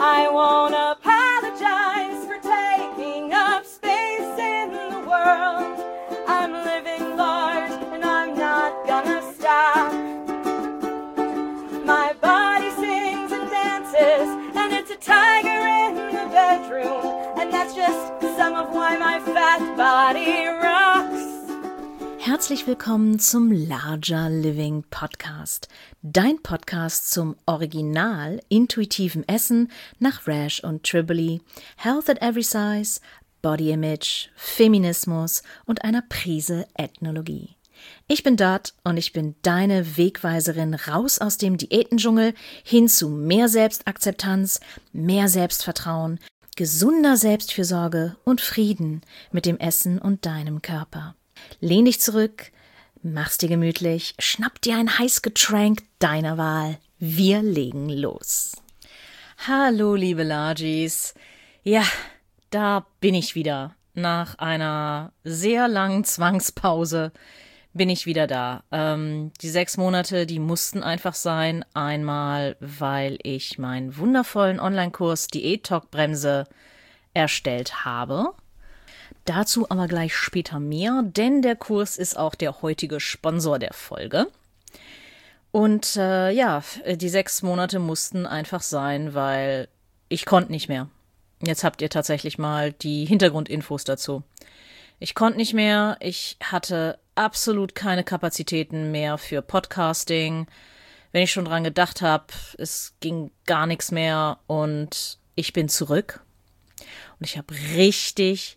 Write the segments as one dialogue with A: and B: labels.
A: I won't apologize for taking up space in the world. I'm living large and I'm not gonna stop. My body sings and dances and it's a tiger in the bedroom. And that's just some of why my fat body rocks.
B: Herzlich willkommen zum Larger Living Podcast, dein Podcast zum original intuitiven Essen nach Rash und Triboli, Health at Every Size, Body Image, Feminismus und einer Prise Ethnologie. Ich bin Dot und ich bin deine Wegweiserin raus aus dem Diätendschungel hin zu mehr Selbstakzeptanz, mehr Selbstvertrauen, gesunder Selbstfürsorge und Frieden mit dem Essen und deinem Körper. Lehn dich zurück, mach's dir gemütlich, schnapp dir ein Heißgetränk deiner Wahl. Wir legen los. Hallo, liebe Largies. Ja, da bin ich wieder. Nach einer sehr langen Zwangspause bin ich wieder da. Die 6 Monate, die mussten einfach sein. Einmal, weil ich meinen wundervollen Online-Kurs Diät Talk Bremse erstellt habe. Dazu aber gleich später mehr, denn der Kurs ist auch der heutige Sponsor der Folge. Und die 6 Monate mussten einfach sein, weil ich konnte nicht mehr. Jetzt habt ihr tatsächlich mal die Hintergrundinfos dazu. Ich konnte nicht mehr, ich hatte absolut keine Kapazitäten mehr für Podcasting. Wenn ich schon dran gedacht habe, es ging gar nichts mehr und ich bin zurück. Und ich habe richtig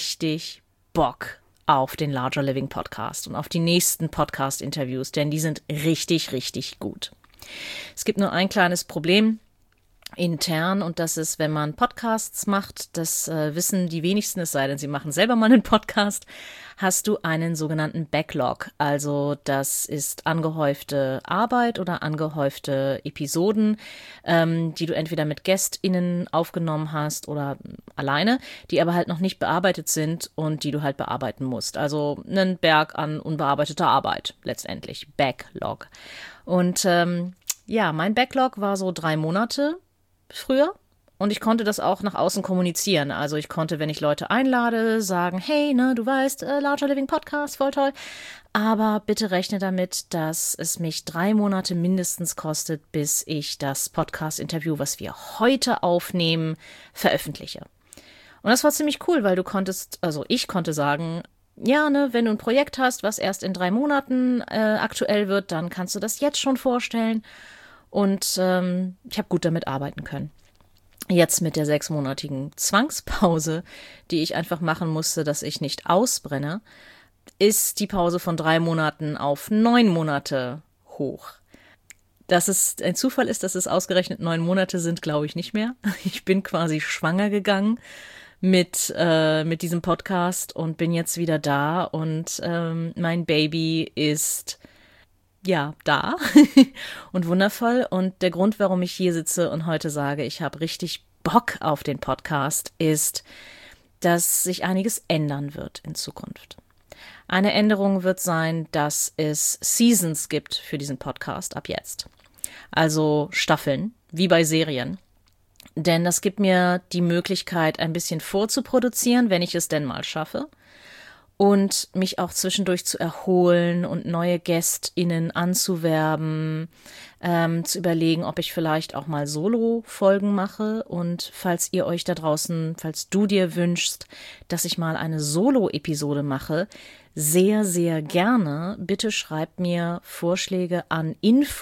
B: Bock auf den Larger Living Podcast und auf die nächsten Podcast-Interviews, denn die sind richtig gut. Es gibt nur ein kleines Problem intern und das ist, wenn man Podcasts macht, das wissen die wenigsten, es sei denn, sie machen selber mal einen Podcast, hast du einen sogenannten Backlog. Also das ist angehäufte Arbeit oder angehäufte Episoden, die du entweder mit GästInnen aufgenommen hast oder alleine, die aber halt noch nicht bearbeitet sind und die du halt bearbeiten musst. Also einen Berg an unbearbeiteter Arbeit letztendlich. Backlog. Und mein Backlog war so 3 Monate früher und ich konnte das auch nach außen kommunizieren. Also ich konnte, wenn ich Leute einlade, sagen, hey, du weißt, Larger Living Podcast, voll toll. Aber bitte rechne damit, dass es mich 3 Monate mindestens kostet, bis ich das Podcast-Interview, was wir heute aufnehmen, veröffentliche. Und das war ziemlich cool, weil ich konnte sagen, ja, wenn du ein Projekt hast, was erst in 3 Monaten aktuell wird, dann kannst du das jetzt schon vorstellen. Und ich habe gut damit arbeiten können. Jetzt mit der 6-monatigen Zwangspause, die ich einfach machen musste, dass ich nicht ausbrenne, ist die Pause von 3 Monaten auf 9 Monate hoch. Dass es ein Zufall ist, dass es ausgerechnet 9 Monate sind, glaube ich nicht mehr. Ich bin quasi schwanger gegangen mit diesem Podcast und bin jetzt wieder da und mein Baby ist da und wundervoll. Und der Grund, warum ich hier sitze und heute sage, ich habe richtig Bock auf den Podcast, ist, dass sich einiges ändern wird in Zukunft. Eine Änderung wird sein, dass es Seasons gibt für diesen Podcast ab jetzt. Also Staffeln, wie bei Serien. Denn das gibt mir die Möglichkeit, ein bisschen vorzuproduzieren, wenn ich es denn mal schaffe. Und mich auch zwischendurch zu erholen und neue GästInnen anzuwerben, zu überlegen, ob ich vielleicht auch mal Solo-Folgen mache. Und falls du dir wünschst, dass ich mal eine Solo-Episode mache, sehr gerne, bitte schreibt mir Vorschläge an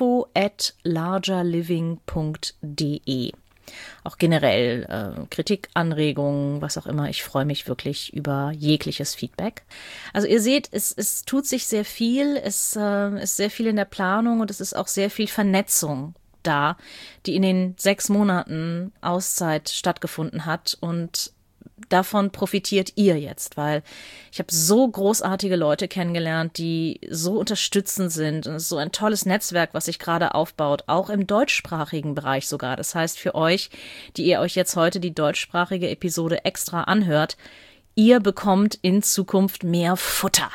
B: info@largerliving.de. Auch generell Kritik, Anregungen, was auch immer. Ich freue mich wirklich über jegliches Feedback. Also ihr seht, es tut sich sehr viel. Es ist sehr viel in der Planung und es ist auch sehr viel Vernetzung da, die in den 6 Monaten Auszeit stattgefunden hat. Und davon profitiert ihr jetzt, weil ich habe so großartige Leute kennengelernt, die so unterstützend sind und es ist so ein tolles Netzwerk, was sich gerade aufbaut, auch im deutschsprachigen Bereich sogar. Das heißt für euch, die ihr euch jetzt heute die deutschsprachige Episode extra anhört, ihr bekommt in Zukunft mehr Futter.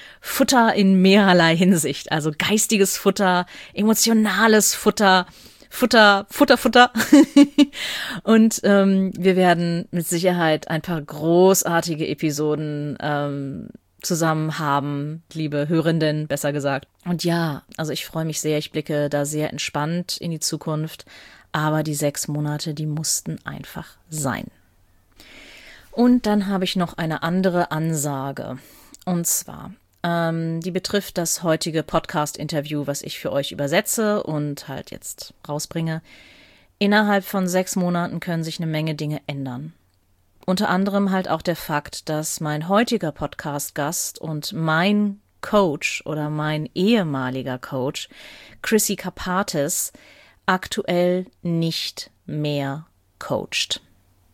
B: Futter in mehrerlei Hinsicht, also geistiges Futter, emotionales Futter, Futter. Und wir werden mit Sicherheit ein paar großartige Episoden zusammen haben, liebe Hörenden, besser gesagt. Und ja, also ich freue mich sehr, ich blicke da sehr entspannt in die Zukunft, aber die 6 Monate, die mussten einfach sein. Und dann habe ich noch eine andere Ansage, und zwar, die betrifft das heutige Podcast-Interview, was ich für euch übersetze und halt jetzt rausbringe. Innerhalb von 6 Monaten können sich eine Menge Dinge ändern. Unter anderem halt auch der Fakt, dass mein heutiger Podcast-Gast und mein Coach oder mein ehemaliger Coach, Chrissy Karpatis, aktuell nicht mehr coacht.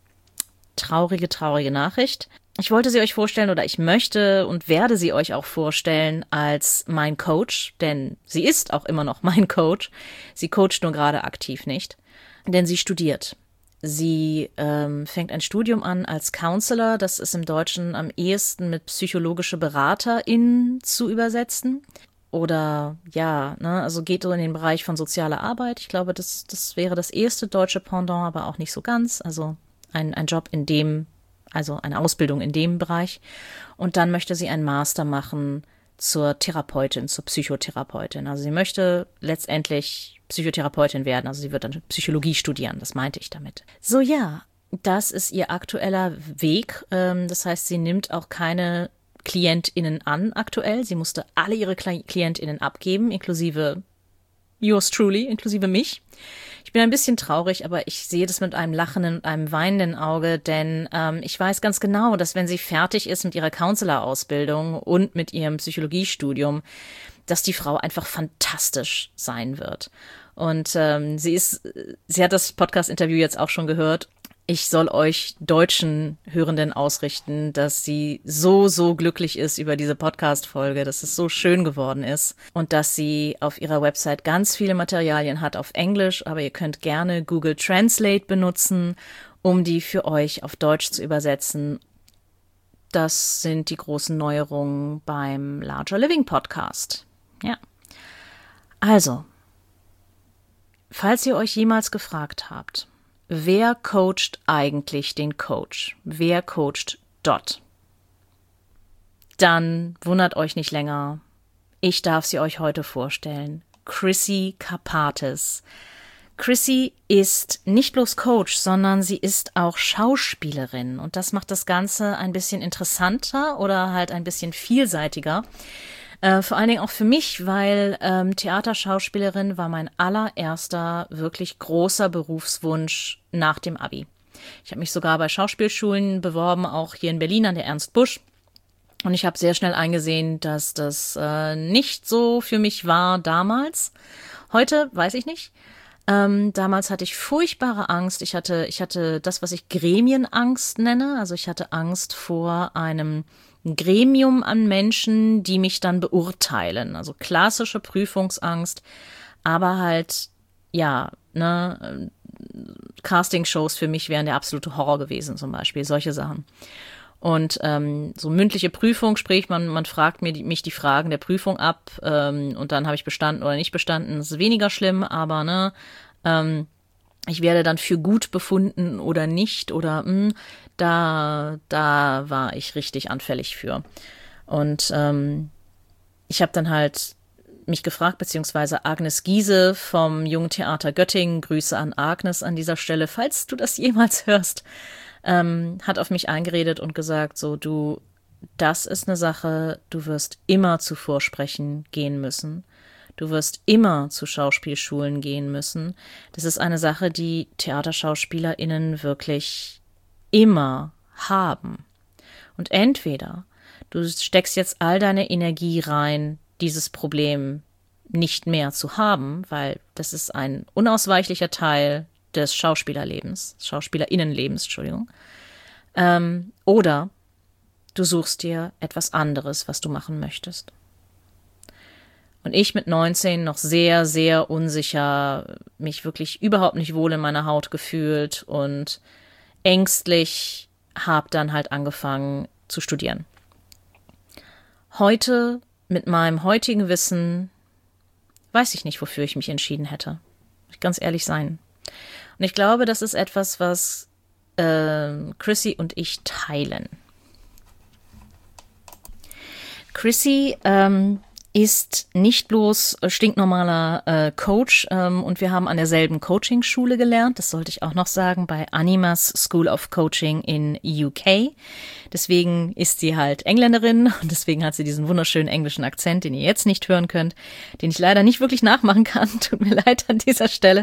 B: Traurige Nachricht. Ich wollte sie euch vorstellen oder ich möchte und werde sie euch auch vorstellen als mein Coach, denn sie ist auch immer noch mein Coach. Sie coacht nur gerade aktiv nicht, denn sie studiert. Sie fängt ein Studium an als Counselor, das ist im Deutschen am ehesten mit psychologische BeraterInnen zu übersetzen. Oder ja, also geht so in den Bereich von sozialer Arbeit. Ich glaube, das wäre das erste deutsche Pendant, aber auch nicht so ganz. Also ein Job in dem, also eine Ausbildung in dem Bereich. Und dann möchte sie einen Master machen zur Therapeutin, zur Psychotherapeutin. Also sie möchte letztendlich Psychotherapeutin werden. Also sie wird dann Psychologie studieren, das meinte ich damit. So ja, das ist ihr aktueller Weg. Das heißt, sie nimmt auch keine KlientInnen an aktuell. Sie musste alle ihre KlientInnen abgeben, inklusive yours truly, inklusive mich. Ich bin ein bisschen traurig, aber ich sehe das mit einem lachenden und einem weinenden Auge, denn ich weiß ganz genau, dass wenn sie fertig ist mit ihrer Counselor-Ausbildung und mit ihrem Psychologiestudium, dass die Frau einfach fantastisch sein wird. Und sie hat das Podcast-Interview jetzt auch schon gehört. Ich soll euch deutschen Hörenden ausrichten, dass sie so glücklich ist über diese Podcast-Folge, dass es so schön geworden ist und dass sie auf ihrer Website ganz viele Materialien hat auf Englisch, aber ihr könnt gerne Google Translate benutzen, um die für euch auf Deutsch zu übersetzen. Das sind die großen Neuerungen beim Larger Living Podcast. Ja. Also, falls ihr euch jemals gefragt habt, wer coacht eigentlich den Coach? Wer coacht Dot? Dann wundert euch nicht länger. Ich darf sie euch heute vorstellen. Chrissy Karpatis. Chrissy ist nicht bloß Coach, sondern sie ist auch Schauspielerin. Und das macht das Ganze ein bisschen interessanter oder halt ein bisschen vielseitiger. Vor allen Dingen auch für mich, weil Theaterschauspielerin war mein allererster wirklich großer Berufswunsch nach dem Abi. Ich habe mich sogar bei Schauspielschulen beworben, auch hier in Berlin an der Ernst Busch. Und ich habe sehr schnell eingesehen, dass das nicht so für mich war damals. Heute weiß ich nicht. Damals hatte ich furchtbare Angst. Ich hatte das, was ich Gremienangst nenne. Also ich hatte Angst vor einem Gremium an Menschen, die mich dann beurteilen. Also klassische Prüfungsangst, aber halt, ja, Castingshows für mich wären der absolute Horror gewesen, zum Beispiel, solche Sachen. Und so mündliche Prüfung, sprich, man fragt mich die Fragen der Prüfung ab und dann habe ich bestanden oder nicht bestanden. Das ist weniger schlimm, aber ich werde dann für gut befunden oder nicht oder da war ich richtig anfällig für. Und ich habe dann halt mich gefragt, beziehungsweise Agnes Giese vom Jungen Theater Göttingen, Grüße an Agnes an dieser Stelle, falls du das jemals hörst, hat auf mich eingeredet und gesagt, so das ist eine Sache, du wirst immer zu Vorsprechen gehen müssen. Du wirst immer zu Schauspielschulen gehen müssen. Das ist eine Sache, die TheaterschauspielerInnen wirklich immer haben. Und entweder du steckst jetzt all deine Energie rein, dieses Problem nicht mehr zu haben, weil das ist ein unausweichlicher Teil des Schauspielerinnenlebens, Entschuldigung. Oder du suchst dir etwas anderes, was du machen möchtest. Und ich mit 19 noch sehr, sehr unsicher, mich wirklich überhaupt nicht wohl in meiner Haut gefühlt und ängstlich habe dann halt angefangen zu studieren. Heute, mit meinem heutigen Wissen, weiß ich nicht, wofür ich mich entschieden hätte. ganz ehrlich sein. Und ich glaube, das ist etwas, was Chrissy und ich teilen. Chrissy ist nicht bloß stinknormaler Coach und wir haben an derselben Coaching-Schule gelernt, das sollte ich auch noch sagen, bei Animas School of Coaching in UK. Deswegen ist sie halt Engländerin und deswegen hat sie diesen wunderschönen englischen Akzent, den ihr jetzt nicht hören könnt, den ich leider nicht wirklich nachmachen kann, tut mir leid an dieser Stelle.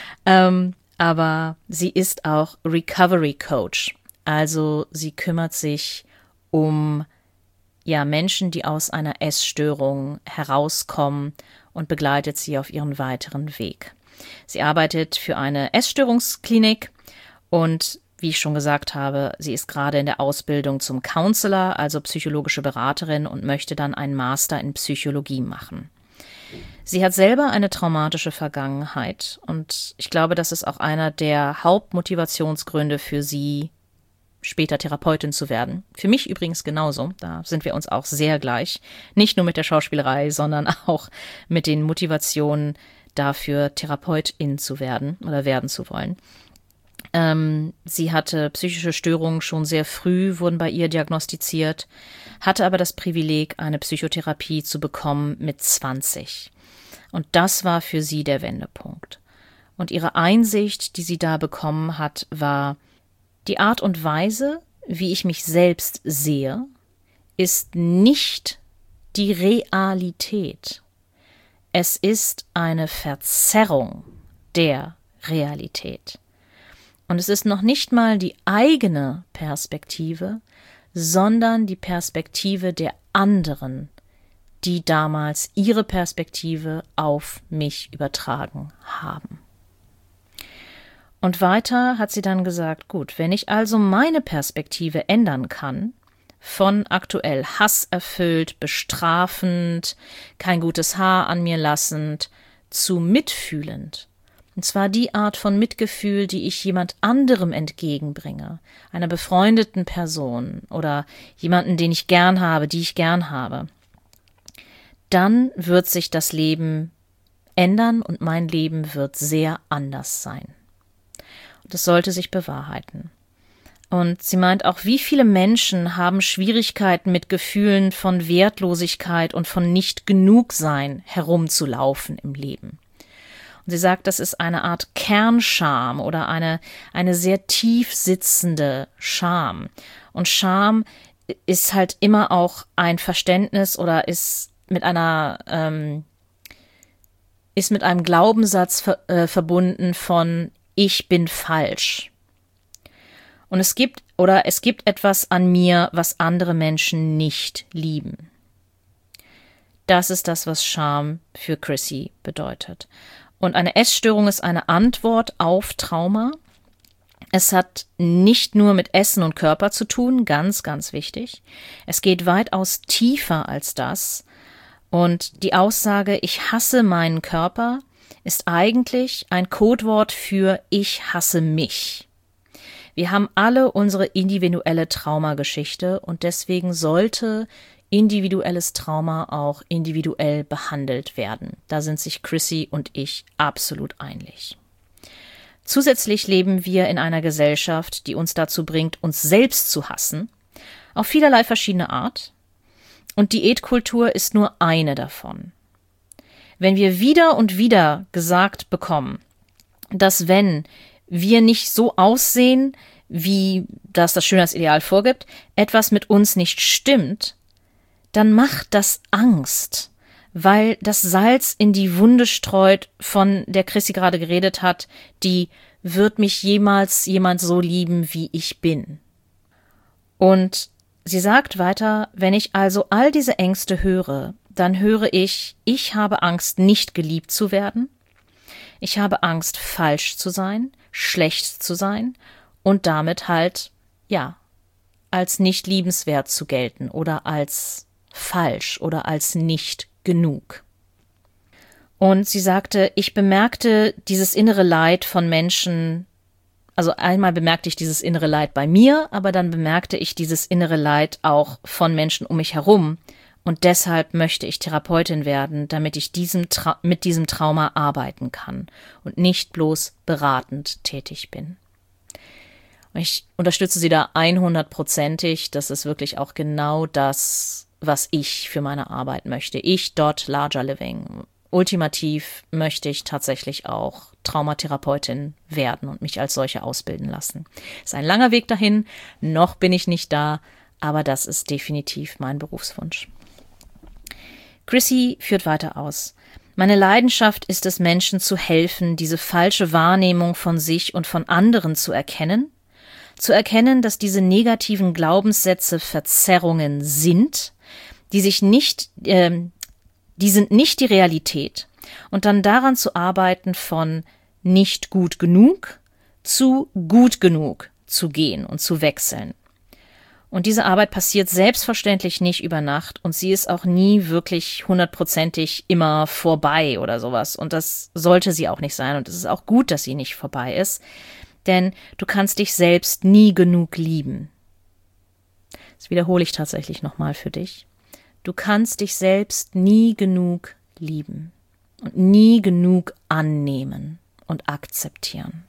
B: Aber sie ist auch Recovery Coach, also sie kümmert sich um Menschen, die aus einer Essstörung herauskommen und begleitet sie auf ihren weiteren Weg. Sie arbeitet für eine Essstörungsklinik und wie ich schon gesagt habe, sie ist gerade in der Ausbildung zum Counselor, also psychologische Beraterin und möchte dann einen Master in Psychologie machen. Sie hat selber eine traumatische Vergangenheit und ich glaube, das ist auch einer der Hauptmotivationsgründe für sie, später Therapeutin zu werden. Für mich übrigens genauso, da sind wir uns auch sehr gleich. Nicht nur mit der Schauspielerei, sondern auch mit den Motivationen dafür, Therapeutin zu werden oder werden zu wollen. Sie hatte psychische Störungen schon sehr früh, wurden bei ihr diagnostiziert, hatte aber das Privileg, eine Psychotherapie zu bekommen mit 20. Und das war für sie der Wendepunkt. Und ihre Einsicht, die sie da bekommen hat, war: Die Art und Weise, wie ich mich selbst sehe, ist nicht die Realität. Es ist eine Verzerrung der Realität. Und es ist noch nicht mal die eigene Perspektive, sondern die Perspektive der anderen, die damals ihre Perspektive auf mich übertragen haben. Und weiter hat sie dann gesagt, gut, wenn ich also meine Perspektive ändern kann, von aktuell hasserfüllt, bestrafend, kein gutes Haar an mir lassend, zu mitfühlend, und zwar die Art von Mitgefühl, die ich jemand anderem entgegenbringe, einer befreundeten Person oder jemanden, den ich gern habe, die ich gern habe, dann wird sich das Leben ändern und mein Leben wird sehr anders sein. Das sollte sich bewahrheiten. Und sie meint auch, wie viele Menschen haben Schwierigkeiten mit Gefühlen von Wertlosigkeit und von Nicht-Genug-Sein herumzulaufen im Leben. Und sie sagt, das ist eine Art Kernscham oder eine sehr tief sitzende Scham. Und Scham ist halt immer auch ein Verständnis oder ist mit einem Glaubenssatz verbunden von ich bin falsch. Und es gibt etwas an mir, was andere Menschen nicht lieben. Das ist das, was Scham für Chrissy bedeutet. Und eine Essstörung ist eine Antwort auf Trauma. Es hat nicht nur mit Essen und Körper zu tun, ganz, ganz wichtig. Es geht weitaus tiefer als das. Und die Aussage, ich hasse meinen Körper, ist eigentlich ein Codewort für ich hasse mich. Wir haben alle unsere individuelle Traumageschichte und deswegen sollte individuelles Trauma auch individuell behandelt werden. Da sind sich Chrissy und ich absolut einig. Zusätzlich leben wir in einer Gesellschaft, die uns dazu bringt, uns selbst zu hassen, auf vielerlei verschiedene Art. Und Diätkultur ist nur eine davon. Wenn wir wieder und wieder gesagt bekommen, dass wenn wir nicht so aussehen, wie das Schönheitsideal vorgibt, etwas mit uns nicht stimmt, dann macht das Angst, weil das Salz in die Wunde streut, von der Chrissy gerade geredet hat, die wird mich jemals jemand so lieben, wie ich bin. Und sie sagt weiter, wenn ich also all diese Ängste höre, dann höre ich habe Angst, nicht geliebt zu werden, ich habe Angst, falsch zu sein, schlecht zu sein und damit halt, als nicht liebenswert zu gelten oder als falsch oder als nicht genug. Und sie sagte, ich bemerkte dieses innere Leid von Menschen, also einmal bemerkte ich dieses innere Leid bei mir, aber dann bemerkte ich dieses innere Leid auch von Menschen um mich herum Und deshalb möchte ich Therapeutin werden, damit ich mit diesem Trauma arbeiten kann und nicht bloß beratend tätig bin. Ich unterstütze sie da 100%ig. Das ist wirklich auch genau das, was ich für meine Arbeit möchte. Ich dort Larger Living. Ultimativ möchte ich tatsächlich auch Traumatherapeutin werden und mich als solche ausbilden lassen. Ist ein langer Weg dahin. Noch bin ich nicht da, aber das ist definitiv mein Berufswunsch. Chrissy führt weiter aus. Meine Leidenschaft ist es, Menschen zu helfen, diese falsche Wahrnehmung von sich und von anderen zu erkennen, dass diese negativen Glaubenssätze Verzerrungen sind, die sind nicht die Realität, und dann daran zu arbeiten, von nicht gut genug zu gut genug zu gehen und zu wechseln. Und diese Arbeit passiert selbstverständlich nicht über Nacht und sie ist auch nie wirklich 100%ig immer vorbei oder sowas. Und das sollte sie auch nicht sein und es ist auch gut, dass sie nicht vorbei ist, denn du kannst dich selbst nie genug lieben. Das wiederhole ich tatsächlich nochmal für dich. Du kannst dich selbst nie genug lieben und nie genug annehmen und akzeptieren.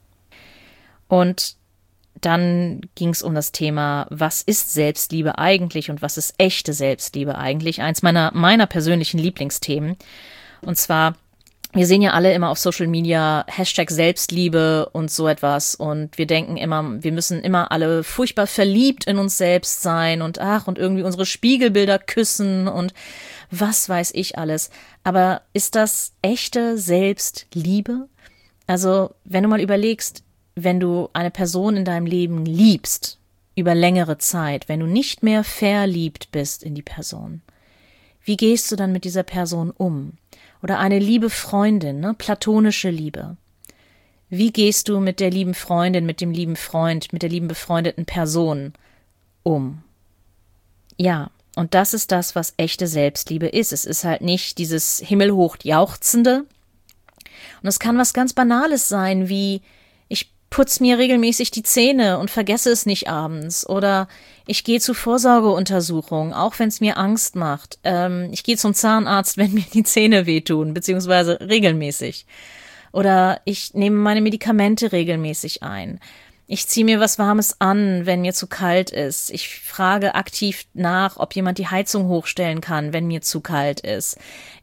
B: Und dann ging es um das Thema, was ist Selbstliebe eigentlich und was ist echte Selbstliebe eigentlich? Eins meiner persönlichen Lieblingsthemen. Und zwar, wir sehen ja alle immer auf Social Media #Selbstliebe und so etwas und wir denken immer, wir müssen immer alle furchtbar verliebt in uns selbst sein und irgendwie unsere Spiegelbilder küssen und was weiß ich alles. Aber ist das echte Selbstliebe? Also, wenn du mal überlegst, wenn du eine Person in deinem Leben liebst, über längere Zeit, wenn du nicht mehr verliebt bist in die Person, wie gehst du dann mit dieser Person um? Oder eine liebe Freundin, platonische Liebe. Wie gehst du mit der lieben Freundin, mit dem lieben Freund, mit der lieben befreundeten Person um? Ja, und das ist das, was echte Selbstliebe ist. Es ist halt nicht dieses himmelhoch Jauchzende. Und es kann was ganz Banales sein, wie ich putze mir regelmäßig die Zähne und vergesse es nicht abends. Oder ich gehe zu Vorsorgeuntersuchungen, auch wenn es mir Angst macht. Ich gehe zum Zahnarzt, wenn mir die Zähne wehtun, beziehungsweise regelmäßig. Oder ich nehme meine Medikamente regelmäßig ein. Ich ziehe mir was Warmes an, wenn mir zu kalt ist. Ich frage aktiv nach, ob jemand die Heizung hochstellen kann, wenn mir zu kalt ist.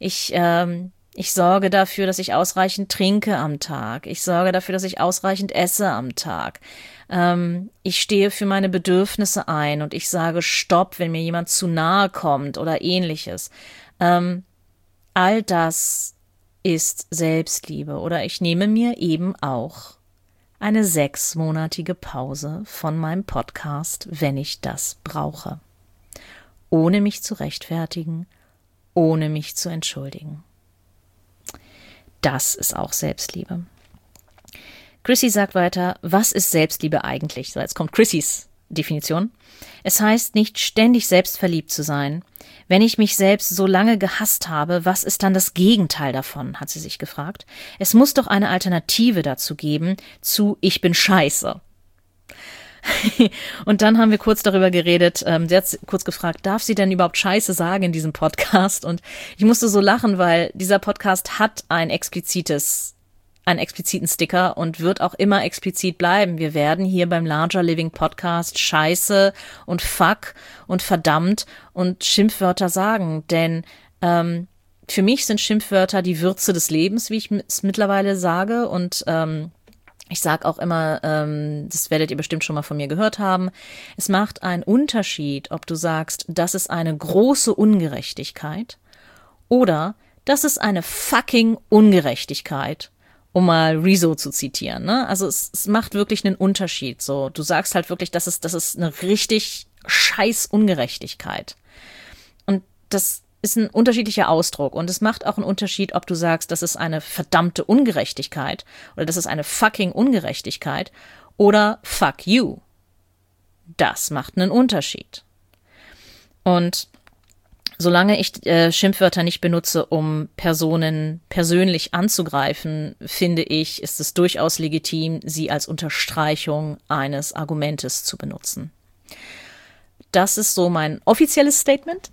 B: Ich sorge dafür, dass ich ausreichend trinke am Tag. Ich sorge dafür, dass ich ausreichend esse am Tag. Ich stehe für meine Bedürfnisse ein und ich sage Stopp, wenn mir jemand zu nahe kommt oder ähnliches. All das ist Selbstliebe. Oder ich nehme mir eben auch eine 6-monatige Pause von meinem Podcast, wenn ich das brauche. Ohne mich zu rechtfertigen, ohne mich zu entschuldigen. Das ist auch Selbstliebe. Chrissy sagt weiter, was ist Selbstliebe eigentlich? So, jetzt kommt Chrissys Definition. Es heißt nicht ständig selbstverliebt zu sein. Wenn ich mich selbst so lange gehasst habe, was ist dann das Gegenteil davon, hat sie sich gefragt. Es muss doch eine Alternative dazu geben, zu ich bin scheiße. Und dann haben wir kurz darüber geredet, sie hat kurz gefragt, darf sie denn überhaupt Scheiße sagen in diesem Podcast? Und ich musste so lachen, weil dieser Podcast hat einen expliziten Sticker und wird auch immer explizit bleiben. Wir werden hier beim Larger Living Podcast Scheiße und Fuck und verdammt und Schimpfwörter sagen, denn für mich sind Schimpfwörter die Würze des Lebens, wie ich es mittlerweile sage, und ich sage auch immer, das werdet ihr bestimmt schon mal von mir gehört haben, es macht einen Unterschied, ob du sagst, das ist eine große Ungerechtigkeit oder das ist eine fucking Ungerechtigkeit, um mal Rezo zu zitieren. Ne? Also es macht wirklich einen Unterschied. So, du sagst halt wirklich, das ist eine richtig scheiß Ungerechtigkeit. Und das ist ein unterschiedlicher Ausdruck und es macht auch einen Unterschied, ob du sagst, das ist eine verdammte Ungerechtigkeit oder das ist eine fucking Ungerechtigkeit oder fuck you. Das macht einen Unterschied. Und solange ich Schimpfwörter nicht benutze, um Personen persönlich anzugreifen, finde ich, ist es durchaus legitim, sie als Unterstreichung eines Argumentes zu benutzen. das ist so mein offizielles Statement.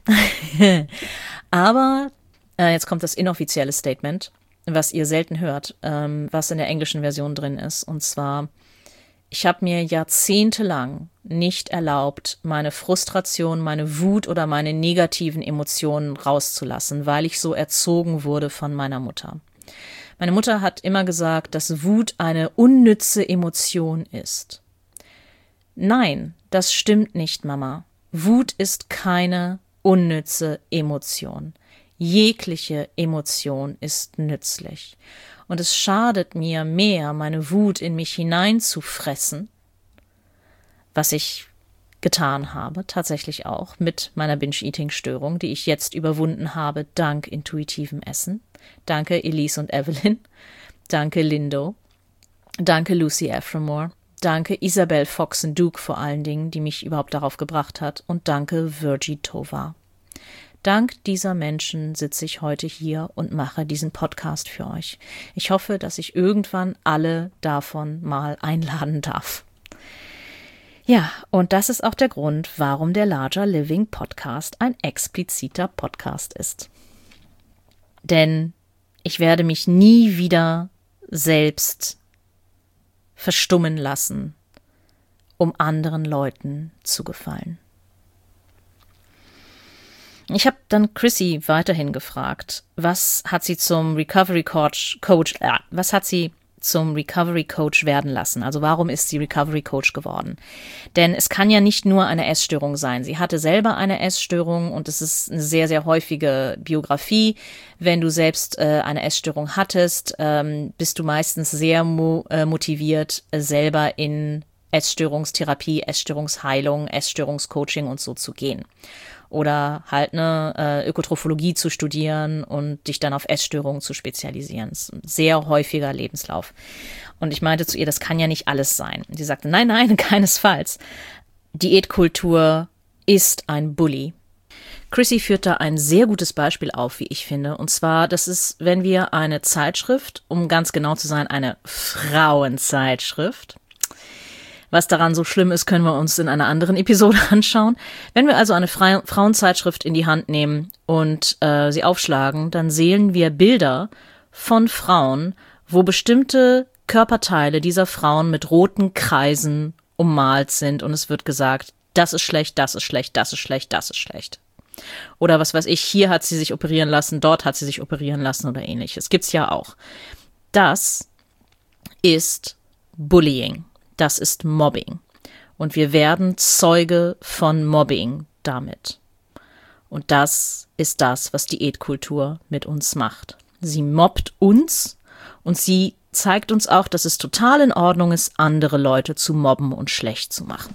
B: Aber jetzt kommt das inoffizielle Statement, was ihr selten hört, was in der englischen Version drin ist. Und zwar, ich habe mir jahrzehntelang nicht erlaubt, meine Frustration, meine Wut oder meine negativen Emotionen rauszulassen, weil ich so erzogen wurde von meiner Mutter. Meine Mutter hat immer gesagt, dass Wut eine unnütze Emotion ist. Nein, das stimmt nicht, Mama. Wut ist keine unnütze Emotion. Jegliche Emotion ist nützlich. Und es schadet mir mehr, meine Wut in mich hineinzufressen, was ich getan habe, tatsächlich auch mit meiner Binge-Eating-Störung, die ich jetzt überwunden habe, dank intuitivem Essen. Danke Elise und Evelyn. Danke Lindo. Danke Lucy Ephramore. Danke Isabel Foxen-Duke vor allen Dingen, die mich überhaupt darauf gebracht hat. Und danke Virgie Tovar. Dank dieser Menschen sitze ich heute hier und mache diesen Podcast für euch. Ich hoffe, dass ich irgendwann alle davon mal einladen darf. Ja, und das ist auch der Grund, warum der Larger Living Podcast ein expliziter Podcast ist. Denn ich werde mich nie wieder selbst verstummen lassen, um anderen Leuten zu gefallen. Ich habe dann Chrissy weiterhin gefragt, was hat sie zum Recovery Coach werden lassen? Also warum ist sie Recovery Coach geworden? Denn es kann ja nicht nur eine Essstörung sein. Sie hatte selber eine Essstörung und es ist eine sehr, sehr häufige Biografie. Wenn du selbst eine Essstörung hattest, bist du meistens sehr motiviert, selber in Essstörungstherapie, Essstörungsheilung, Essstörungscoaching und so zu gehen. Oder halt eine Ökotrophologie zu studieren und dich dann auf Essstörungen zu spezialisieren. Das ist ein sehr häufiger Lebenslauf. Und ich meinte zu ihr, das kann ja nicht alles sein. Und sie sagte, nein, keinesfalls. Diätkultur ist ein Bully. Chrissy führt da ein sehr gutes Beispiel auf, wie ich finde. Und zwar, das ist, wenn wir eine Zeitschrift, um ganz genau zu sein, eine Frauenzeitschrift. Was daran so schlimm ist, können wir uns in einer anderen Episode anschauen. Wenn wir also eine Frauenzeitschrift in die Hand nehmen und sie aufschlagen, dann sehen wir Bilder von Frauen, wo bestimmte Körperteile dieser Frauen mit roten Kreisen ummalt sind und es wird gesagt, das ist schlecht, das ist schlecht, das ist schlecht, das ist schlecht. Oder was weiß ich, hier hat sie sich operieren lassen, dort hat sie sich operieren lassen oder ähnliches. Gibt's ja auch. Das ist Bullying. Das ist Mobbing. Und wir werden Zeuge von Mobbing damit. Und das ist das, was Diätkultur mit uns macht. Sie mobbt uns und sie zeigt uns auch, dass es total in Ordnung ist, andere Leute zu mobben und schlecht zu machen.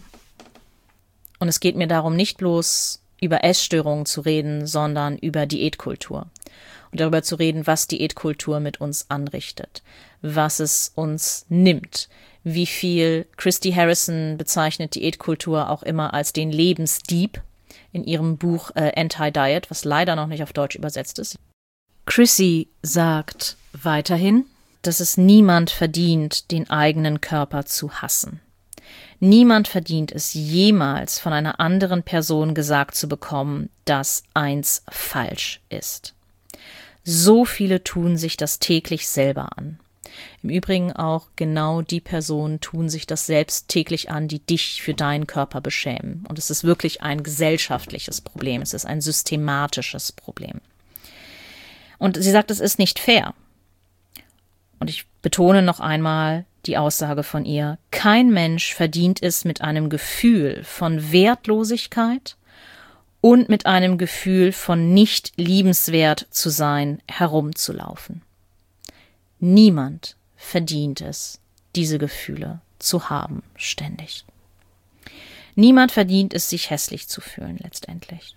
B: Und es geht mir darum, nicht bloß über Essstörungen zu reden, sondern über Diätkultur. Und darüber zu reden, was Diätkultur mit uns anrichtet, was es uns nimmt, wie viel Christy Harrison bezeichnet Diätkultur auch immer als den Lebensdieb in ihrem Buch Anti-Diet, was leider noch nicht auf Deutsch übersetzt ist. Chrissy sagt weiterhin, dass es niemand verdient, den eigenen Körper zu hassen. Niemand verdient es jemals von einer anderen Person gesagt zu bekommen, dass eins falsch ist. So viele tun sich das täglich selber an. Im Übrigen auch genau die Personen tun sich das selbst täglich an, die dich für deinen Körper beschämen. Und es ist wirklich ein gesellschaftliches Problem. Es ist ein systematisches Problem. Und sie sagt, es ist nicht fair. Und ich betone noch einmal die Aussage von ihr. Kein Mensch verdient es, mit einem Gefühl von Wertlosigkeit und mit einem Gefühl von nicht liebenswert zu sein herumzulaufen. Niemand verdient es, diese Gefühle zu haben, ständig. Niemand verdient es, sich hässlich zu fühlen, letztendlich.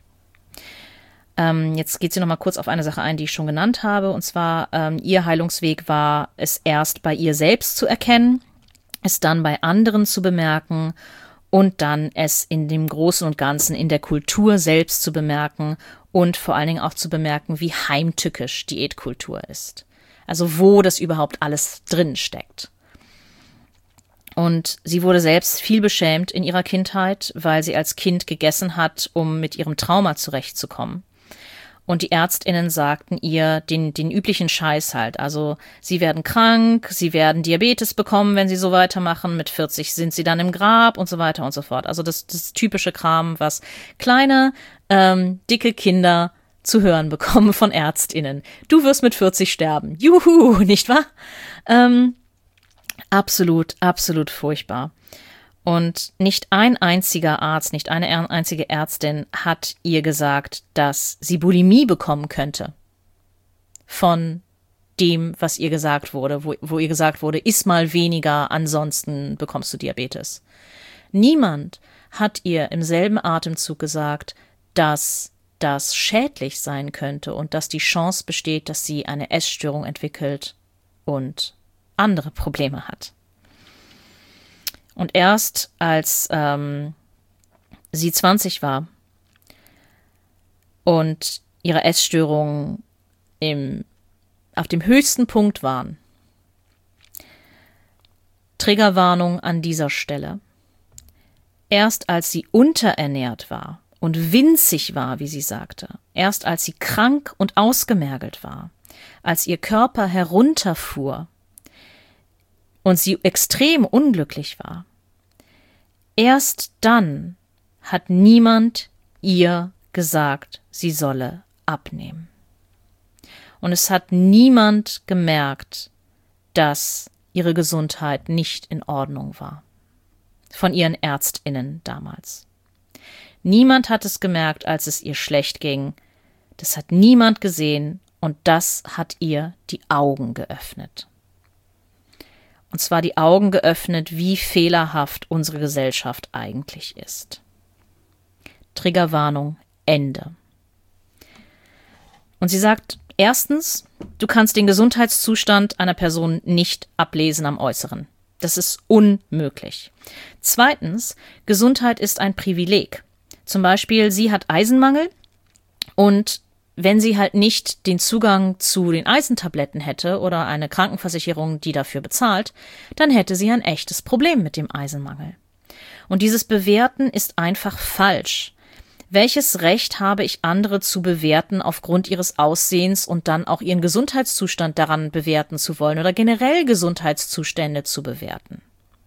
B: Jetzt geht sie noch mal kurz auf eine Sache ein, die ich schon genannt habe. Und zwar, ihr Heilungsweg war, es erst bei ihr selbst zu erkennen, es dann bei anderen zu bemerken und dann es in dem Großen und Ganzen in der Kultur selbst zu bemerken und vor allen Dingen auch zu bemerken, wie heimtückisch Diätkultur ist. Also wo das überhaupt alles drin steckt. Und sie wurde selbst viel beschämt in ihrer Kindheit, weil sie als Kind gegessen hat, um mit ihrem Trauma zurechtzukommen. Und die ÄrztInnen sagten ihr den üblichen Scheiß halt. Also sie werden krank, sie werden Diabetes bekommen, wenn sie so weitermachen. Mit 40 sind sie dann im Grab und so weiter und so fort. Also das typische Kram, was kleine, dicke Kinder zu hören bekommen von ÄrztInnen. Du wirst mit 40 sterben. Juhu, nicht wahr? Absolut, absolut furchtbar. Und nicht ein einziger Arzt, nicht eine einzige Ärztin hat ihr gesagt, dass sie Bulimie bekommen könnte. Von dem, was ihr gesagt wurde, wo ihr gesagt wurde, iss mal weniger, ansonsten bekommst du Diabetes. Niemand hat ihr im selben Atemzug gesagt, dass das schädlich sein könnte und dass die Chance besteht, dass sie eine Essstörung entwickelt und andere Probleme hat. Und erst als sie 20 war und ihre Essstörungen auf dem höchsten Punkt waren, Triggerwarnung an dieser Stelle, erst als sie unterernährt war und winzig war, wie sie sagte, erst als sie krank und ausgemergelt war, als ihr Körper herunterfuhr, und sie extrem unglücklich war. Erst dann hat niemand ihr gesagt, sie solle abnehmen. Und es hat niemand gemerkt, dass ihre Gesundheit nicht in Ordnung war. Von ihren ÄrztInnen damals. Niemand hat es gemerkt, als es ihr schlecht ging. Das hat niemand gesehen und das hat ihr die Augen geöffnet. Und zwar die Augen geöffnet, wie fehlerhaft unsere Gesellschaft eigentlich ist. Triggerwarnung, Ende. Und sie sagt, erstens, du kannst den Gesundheitszustand einer Person nicht ablesen am Äußeren. Das ist unmöglich. Zweitens, Gesundheit ist ein Privileg. Zum Beispiel, sie hat Eisenmangel und wenn sie halt nicht den Zugang zu den Eisentabletten hätte oder eine Krankenversicherung, die dafür bezahlt, dann hätte sie ein echtes Problem mit dem Eisenmangel. Und dieses Bewerten ist einfach falsch. Welches Recht habe ich, andere zu bewerten aufgrund ihres Aussehens und dann auch ihren Gesundheitszustand daran bewerten zu wollen oder generell Gesundheitszustände zu bewerten?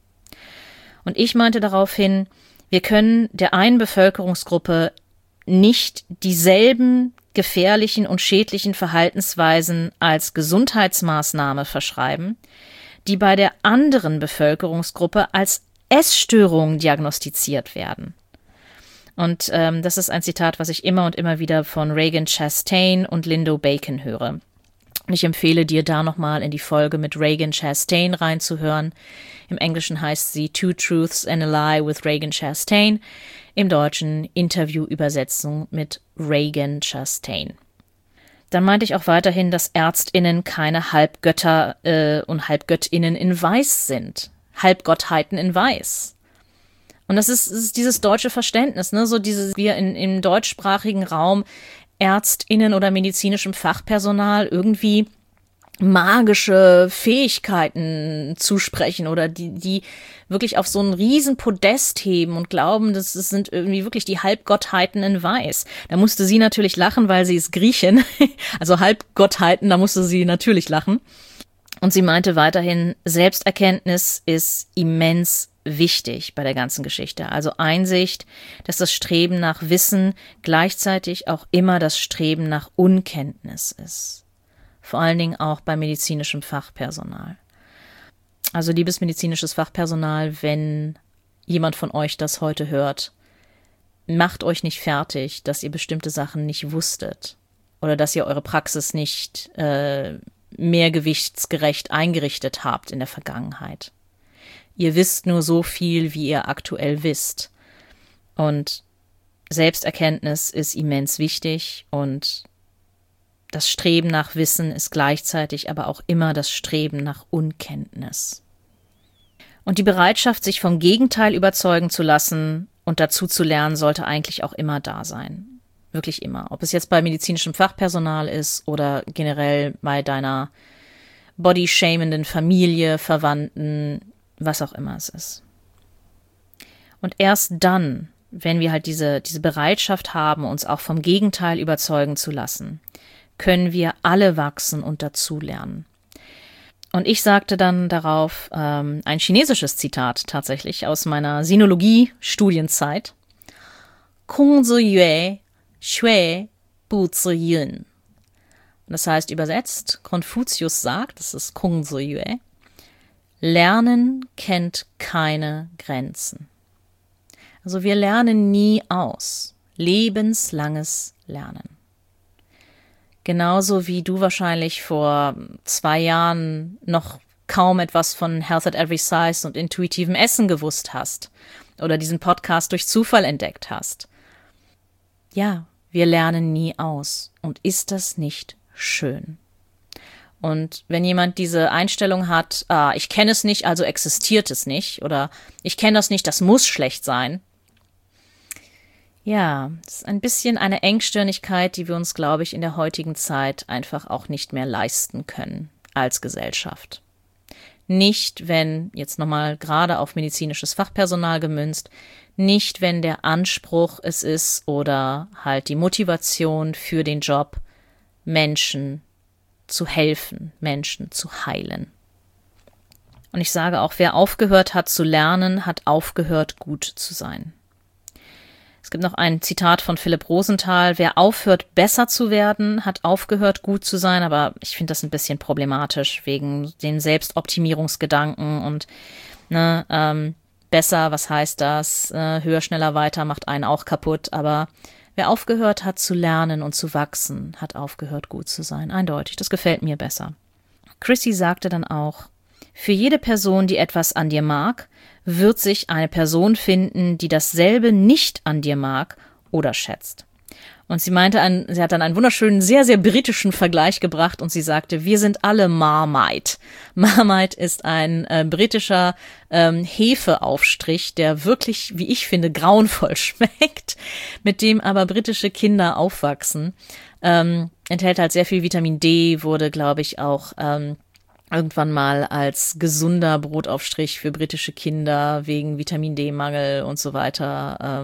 B: Und ich meinte daraufhin, wir können der einen Bevölkerungsgruppe nicht dieselben gefährlichen und schädlichen Verhaltensweisen als Gesundheitsmaßnahme verschreiben, die bei der anderen Bevölkerungsgruppe als Essstörung diagnostiziert werden. Und das ist ein Zitat, was ich immer und immer wieder von Regan Chastain und Lindo Bacon höre. Und ich empfehle dir da nochmal in die Folge mit Regan Chastain reinzuhören. Im Englischen heißt sie Two Truths and a Lie with Regan Chastain. Im Deutschen Interviewübersetzung mit Regan Chastain. Dann meinte ich auch weiterhin, dass ÄrztInnen keine Halbgötter und Halbgöttinnen in Weiß sind. Halbgottheiten in Weiß. Und das ist dieses deutsche Verständnis, ne? So dieses, wir im deutschsprachigen Raum ÄrztInnen oder medizinischem Fachpersonal irgendwie magische Fähigkeiten zusprechen oder die wirklich auf so einen riesen Podest heben und glauben, das sind irgendwie wirklich die Halbgottheiten in Weiß. Da musste sie natürlich lachen, weil sie ist Griechin. Also Halbgottheiten, da musste sie natürlich lachen. Und sie meinte weiterhin, Selbsterkenntnis ist immens wichtig bei der ganzen Geschichte. Also Einsicht, dass das Streben nach Wissen gleichzeitig auch immer das Streben nach Unkenntnis ist. Vor allen Dingen auch bei medizinischem Fachpersonal. Also liebes medizinisches Fachpersonal, wenn jemand von euch das heute hört, macht euch nicht fertig, dass ihr bestimmte Sachen nicht wusstet oder dass ihr eure Praxis nicht mehrgewichtsgerecht eingerichtet habt in der Vergangenheit. Ihr wisst nur so viel, wie ihr aktuell wisst. Und Selbsterkenntnis ist immens wichtig und das Streben nach Wissen ist gleichzeitig aber auch immer das Streben nach Unkenntnis. Und die Bereitschaft, sich vom Gegenteil überzeugen zu lassen und dazu zu lernen, sollte eigentlich auch immer da sein. Wirklich immer. Ob es jetzt bei medizinischem Fachpersonal ist oder generell bei deiner bodyshamenden Familie, Verwandten, was auch immer es ist. Und erst dann, wenn wir halt diese Bereitschaft haben, uns auch vom Gegenteil überzeugen zu lassen, können wir alle wachsen und dazulernen. Und ich sagte dann darauf ein chinesisches Zitat tatsächlich aus meiner Sinologie-Studienzeit. Kong zi yue, shui bu zi yun. Das heißt übersetzt, Konfuzius sagt, das ist Kong zi yue, Lernen kennt keine Grenzen. Also wir lernen nie aus. Lebenslanges Lernen. Genauso wie du wahrscheinlich vor 2 Jahren noch kaum etwas von Health at Every Size und intuitivem Essen gewusst hast oder diesen Podcast durch Zufall entdeckt hast. Ja, wir lernen nie aus. Und ist das nicht schön? Und wenn jemand diese Einstellung hat, ich kenne es nicht, also existiert es nicht, oder ich kenne das nicht, das muss schlecht sein. Ja, das ist ein bisschen eine Engstirnigkeit, die wir uns, glaube ich, in der heutigen Zeit einfach auch nicht mehr leisten können als Gesellschaft. Nicht, wenn, jetzt nochmal gerade auf medizinisches Fachpersonal gemünzt, nicht, wenn der Anspruch es ist oder halt die Motivation für den Job, Menschen zu helfen, Menschen zu heilen. Und ich sage auch, wer aufgehört hat zu lernen, hat aufgehört, gut zu sein. Es gibt noch ein Zitat von Philipp Rosenthal, wer aufhört, besser zu werden, hat aufgehört, gut zu sein, aber ich finde das ein bisschen problematisch, wegen dem Selbstoptimierungsgedanken und besser, was heißt das, höher, schneller, weiter macht einen auch kaputt, aber wer aufgehört hat zu lernen und zu wachsen, hat aufgehört, gut zu sein, eindeutig, das gefällt mir besser. Chrissy sagte dann auch, für jede Person, die etwas an dir mag, wird sich eine Person finden, die dasselbe nicht an dir mag oder schätzt. Und sie meinte, sie hat dann einen wunderschönen, sehr, sehr britischen Vergleich gebracht und sie sagte, wir sind alle Marmite. Marmite ist ein britischer Hefeaufstrich, der wirklich, wie ich finde, grauenvoll schmeckt, mit dem aber britische Kinder aufwachsen. Enthält halt sehr viel Vitamin D, wurde, glaube ich, auch irgendwann mal als gesunder Brotaufstrich für britische Kinder wegen Vitamin D-Mangel und so weiter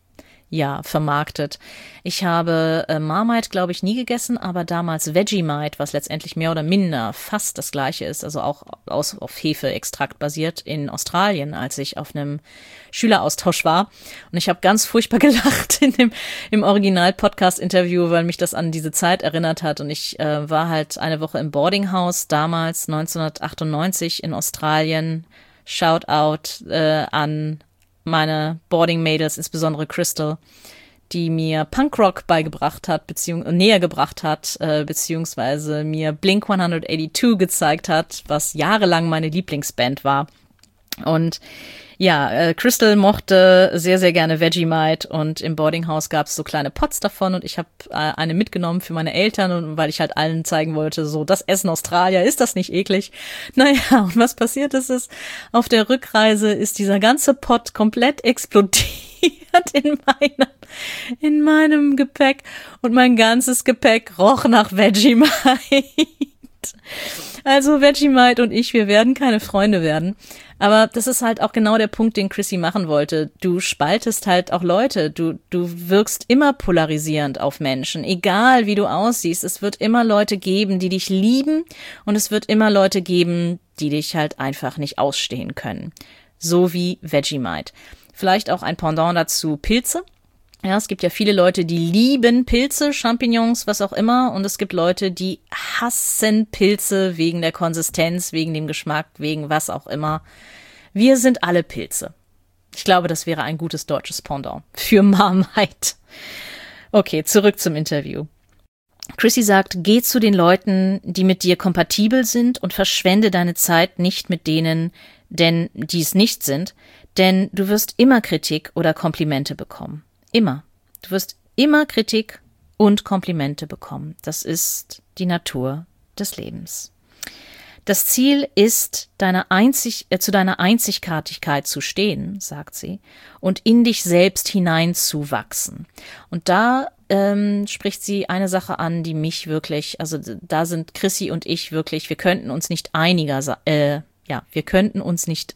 B: vermarktet. Ich habe Marmite, glaube ich, nie gegessen, aber damals Vegemite, was letztendlich mehr oder minder fast das gleiche ist, also auch auf Hefeextrakt basiert, in Australien, als ich auf einem Schüleraustausch war. Und ich habe ganz furchtbar gelacht im Original-Podcast-Interview, weil mich das an diese Zeit erinnert hat. Und ich war halt eine Woche im Boardinghouse, damals 1998 in Australien. Shoutout an meine Boarding-Mädels, insbesondere Crystal, die mir Punkrock beigebracht hat, näher gebracht hat, beziehungsweise mir Blink 182 gezeigt hat, was jahrelang meine Lieblingsband war. Und ja, Crystal mochte sehr, sehr gerne Vegemite und im Boardinghouse gab es so kleine Pots davon und ich habe eine mitgenommen für meine Eltern und weil ich halt allen zeigen wollte, so das Essen Australier, ist das nicht eklig? Naja, und was passiert ist, auf der Rückreise ist dieser ganze Pot komplett explodiert in meinem Gepäck und mein ganzes Gepäck roch nach Vegemite. Also Vegemite und ich, wir werden keine Freunde werden. Aber das ist halt auch genau der Punkt, den Chrissy machen wollte. Du spaltest halt auch Leute. Du wirkst immer polarisierend auf Menschen, egal wie du aussiehst. Es wird immer Leute geben, die dich lieben und es wird immer Leute geben, die dich halt einfach nicht ausstehen können. So wie Vegemite. Vielleicht auch ein Pendant dazu Pilze. Ja, es gibt ja viele Leute, die lieben Pilze, Champignons, was auch immer. Und es gibt Leute, die hassen Pilze wegen der Konsistenz, wegen dem Geschmack, wegen was auch immer. Wir sind alle Pilze. Ich glaube, das wäre ein gutes deutsches Pendant für Marmite. Okay, zurück zum Interview. Chrissy sagt, geh zu den Leuten, die mit dir kompatibel sind und verschwende deine Zeit nicht mit denen, die es nicht sind, denn du wirst immer Kritik oder Komplimente bekommen. Immer. Du wirst immer Kritik und Komplimente bekommen. Das ist die Natur des Lebens. Das Ziel ist, zu deiner Einzigartigkeit zu stehen, sagt sie, und in dich selbst hineinzuwachsen. Und da spricht sie eine Sache an, die mich wirklich, also da sind Chrissy und ich wirklich, wir könnten uns nicht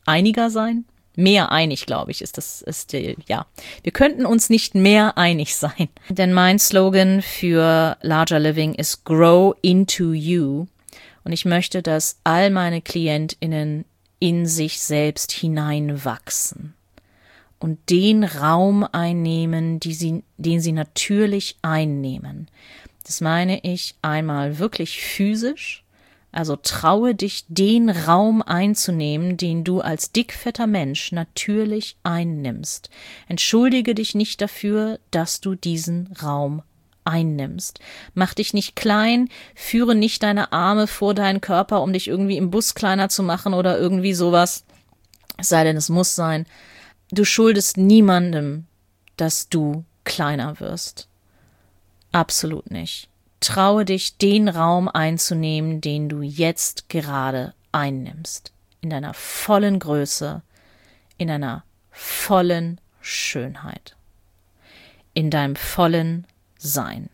B: einiger sein. Mehr einig, glaube ich, ja. Wir könnten uns nicht mehr einig sein. Denn mein Slogan für Larger Living ist Grow into You. Und ich möchte, dass all meine KlientInnen in sich selbst hineinwachsen und den Raum einnehmen, den sie natürlich einnehmen. Das meine ich einmal wirklich physisch. Also traue dich, den Raum einzunehmen, den du als dickfetter Mensch natürlich einnimmst. Entschuldige dich nicht dafür, dass du diesen Raum einnimmst. Mach dich nicht klein, führe nicht deine Arme vor deinen Körper, um dich irgendwie im Bus kleiner zu machen oder irgendwie sowas. Es sei denn, es muss sein. Du schuldest niemandem, dass du kleiner wirst. Absolut nicht. Traue dich, den Raum einzunehmen, den du jetzt gerade einnimmst. In deiner vollen Größe, in deiner vollen Schönheit, in deinem vollen Sein.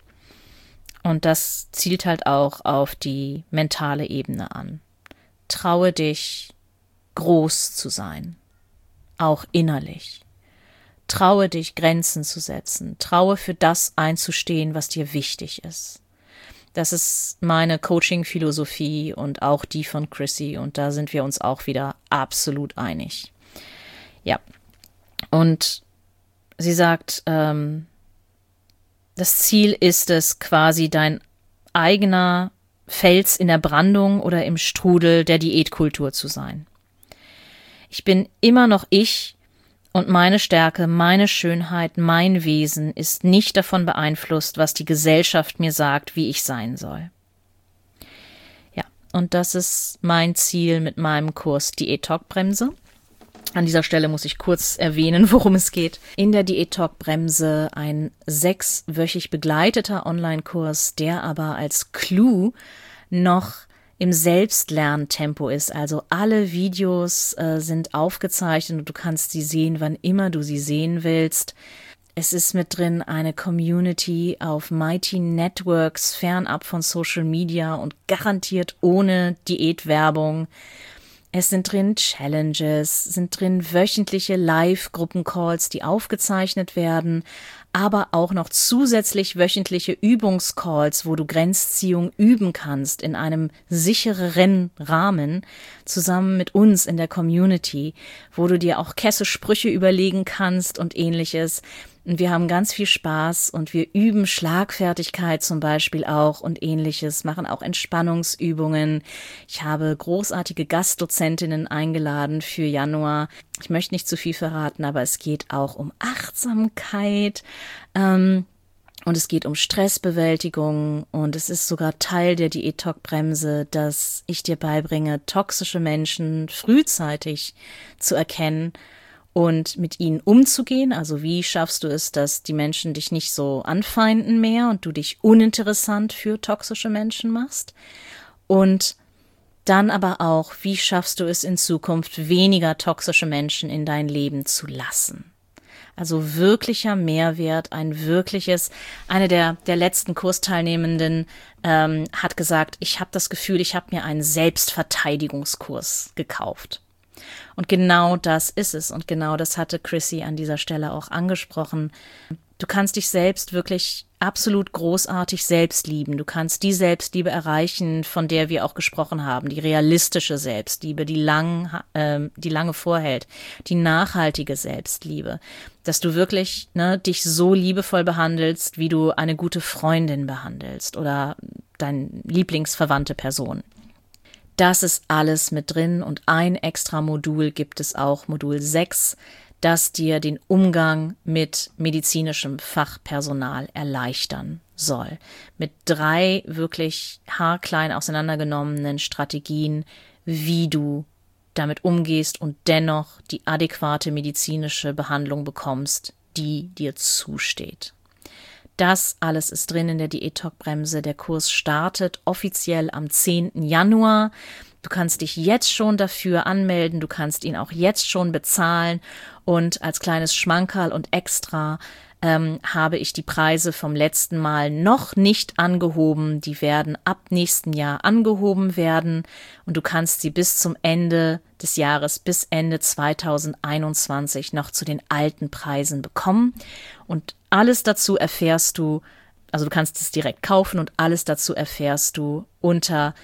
B: Und das zielt halt auch auf die mentale Ebene an. Traue dich, groß zu sein, auch innerlich. Traue dich, Grenzen zu setzen. Traue für das einzustehen, was dir wichtig ist. Das ist meine Coaching-Philosophie und auch die von Chrissy. Und da sind wir uns auch wieder absolut einig. Ja. Und sie sagt, das Ziel ist es, quasi dein eigener Fels in der Brandung oder im Strudel der Diätkultur zu sein. Ich bin immer noch ich. Und meine Stärke, meine Schönheit, mein Wesen ist nicht davon beeinflusst, was die Gesellschaft mir sagt, wie ich sein soll. Ja, und das ist mein Ziel mit meinem Kurs Diät-Talk-Bremse. An dieser Stelle muss ich kurz erwähnen, worum es geht. In der Diät-Talk-Bremse ein 6-wöchig begleiteter Online-Kurs, der aber als Clou noch im Selbstlerntempo ist. Also alle Videos sind aufgezeichnet und du kannst sie sehen, wann immer du sie sehen willst. Es ist mit drin eine Community auf Mighty Networks, fernab von Social Media und garantiert ohne Diätwerbung. Es sind drin Challenges, sind drin wöchentliche Live-Gruppencalls, die aufgezeichnet werden, aber auch noch zusätzlich wöchentliche Übungscalls, wo du Grenzziehung üben kannst in einem sichereren Rahmen, zusammen mit uns in der Community, wo du dir auch Kesse-Sprüche überlegen kannst und ähnliches. Und wir haben ganz viel Spaß und wir üben Schlagfertigkeit zum Beispiel auch und ähnliches, machen auch Entspannungsübungen. Ich habe großartige Gastdozentinnen eingeladen für Januar. Ich möchte nicht zu viel verraten, aber es geht auch um Achtsamkeit und es geht um Stressbewältigung und es ist sogar Teil der Diät-Talk-Bremse, dass ich dir beibringe, toxische Menschen frühzeitig zu erkennen und mit ihnen umzugehen. Also wie schaffst du es, dass die Menschen dich nicht so anfeinden mehr und du dich uninteressant für toxische Menschen machst? Und dann aber auch, wie schaffst du es in Zukunft, weniger toxische Menschen in dein Leben zu lassen? Also wirklicher Mehrwert, eine der letzten Kursteilnehmenden hat gesagt, ich habe das Gefühl, ich habe mir einen Selbstverteidigungskurs gekauft. Und genau das ist es. Und genau das hatte Chrissy an dieser Stelle auch angesprochen. Du kannst dich selbst wirklich absolut großartig selbst lieben. Du kannst die Selbstliebe erreichen, von der wir auch gesprochen haben. Die realistische Selbstliebe, die lange vorhält. Die nachhaltige Selbstliebe. Dass du wirklich dich so liebevoll behandelst, wie du eine gute Freundin behandelst oder deine Lieblingsverwandte Person. Das ist alles mit drin und ein extra Modul gibt es auch, Modul 6, das dir den Umgang mit medizinischem Fachpersonal erleichtern soll. Mit 3 wirklich haarklein auseinandergenommenen Strategien, wie du damit umgehst und dennoch die adäquate medizinische Behandlung bekommst, die dir zusteht. Das alles ist drin in der Diät-Talk-Bremse. Der Kurs startet offiziell am 10. Januar. Du kannst dich jetzt schon dafür anmelden. Du kannst ihn auch jetzt schon bezahlen. Und als kleines Schmankerl und Extra habe ich die Preise vom letzten Mal noch nicht angehoben. Die werden ab nächsten Jahr angehoben werden und du kannst sie bis zum Ende des Jahres, bis Ende 2021 noch zu den alten Preisen bekommen. Und alles dazu erfährst du, also du kannst es direkt kaufen und alles dazu erfährst du unter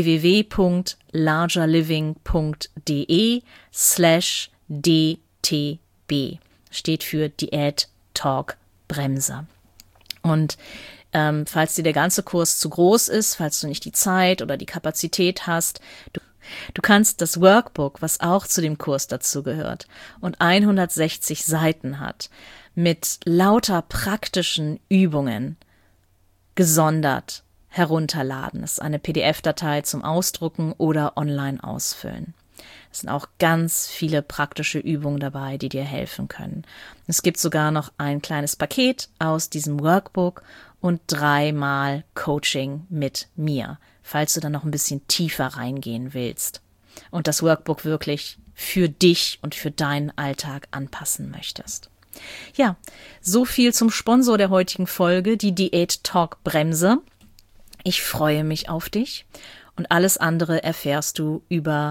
B: www.largerliving.de/DTB. Steht für Diät Talk Bremse. Und falls dir der ganze Kurs zu groß ist, falls du nicht die Zeit oder die Kapazität hast, du kannst das Workbook, was auch zu dem Kurs dazu gehört und 160 Seiten hat, mit lauter praktischen Übungen gesondert herunterladen. Das ist eine PDF-Datei zum Ausdrucken oder online ausfüllen. Es sind auch ganz viele praktische Übungen dabei, die dir helfen können. Es gibt sogar noch ein kleines Paket aus diesem Workbook und 3-mal Coaching mit mir, falls du dann noch ein bisschen tiefer reingehen willst und das Workbook wirklich für dich und für deinen Alltag anpassen möchtest. Ja, so viel zum Sponsor der heutigen Folge, die Diät Talk Bremse. Ich freue mich auf dich und alles andere erfährst du über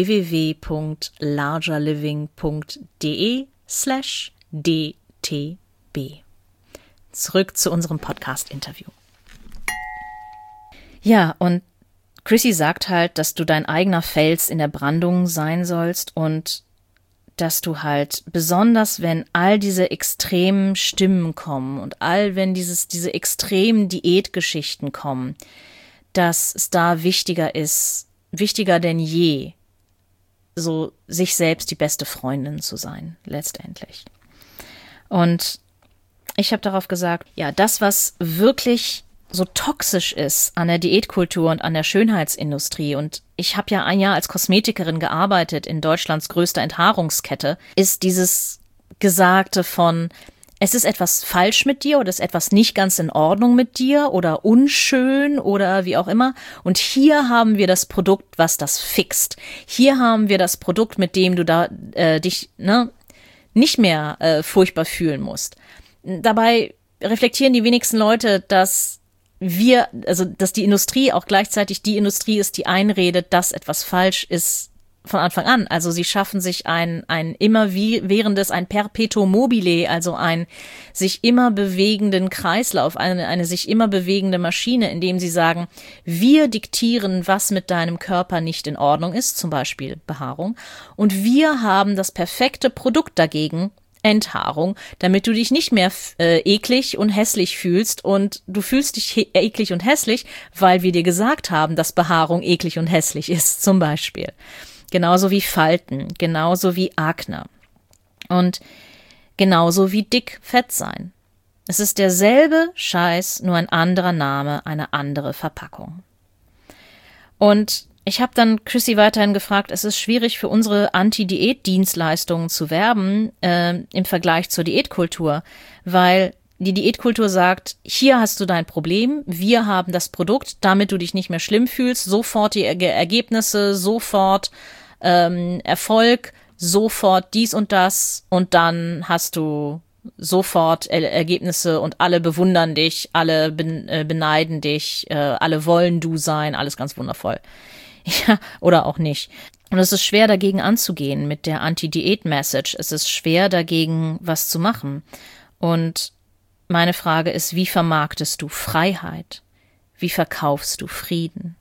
B: www.largerliving.de/DTB. Zurück zu unserem Podcast-Interview. Ja, und Chrissy sagt halt, dass du dein eigener Fels in der Brandung sein sollst und dass du halt, besonders wenn all diese extremen Stimmen kommen und wenn diese extremen Diätgeschichten kommen, dass es da wichtiger denn je, so sich selbst die beste Freundin zu sein, letztendlich. Und ich habe darauf gesagt, ja, das, was wirklich so toxisch ist an der Diätkultur und an der Schönheitsindustrie, und ich habe ja ein Jahr als Kosmetikerin gearbeitet in Deutschlands größter Enthaarungskette, ist dieses Gesagte von, es ist etwas falsch mit dir oder es ist etwas nicht ganz in Ordnung mit dir oder unschön oder wie auch immer. Und hier haben wir das Produkt, was das fixt. Hier haben wir das Produkt, mit dem du da dich nicht mehr furchtbar fühlen musst. Dabei reflektieren die wenigsten Leute, dass die Industrie auch gleichzeitig die Industrie ist, die einredet, dass etwas falsch ist von Anfang an. Also sie schaffen sich ein immerwährendes, ein Perpetuum mobile, also ein sich immer bewegenden Kreislauf, eine sich immer bewegende Maschine, indem sie sagen, wir diktieren, was mit deinem Körper nicht in Ordnung ist, zum Beispiel Behaarung, und wir haben das perfekte Produkt dagegen, Enthaarung, damit du dich nicht mehr eklig und hässlich fühlst, und du fühlst dich eklig und hässlich, weil wir dir gesagt haben, dass Behaarung eklig und hässlich ist, zum Beispiel. Genauso wie Falten, genauso wie Akne und genauso wie dick, fett sein. Es ist derselbe Scheiß, nur ein anderer Name, eine andere Verpackung. Und ich habe dann Chrissy weiterhin gefragt, es ist schwierig für unsere Anti-Diät-Dienstleistungen zu werben im Vergleich zur Diätkultur, weil die Diätkultur sagt, hier hast du dein Problem, wir haben das Produkt, damit du dich nicht mehr schlimm fühlst, sofort die Ergebnisse, sofort Erfolg, sofort dies und das, und dann hast du sofort Ergebnisse und alle bewundern dich, alle beneiden dich, alle wollen du sein, alles ganz wundervoll. Ja, oder auch nicht. Und es ist schwer, dagegen anzugehen mit der Anti-Diät-Message. Es ist schwer, dagegen was zu machen. Und meine Frage ist, wie vermarktest du Freiheit? Wie verkaufst du Frieden?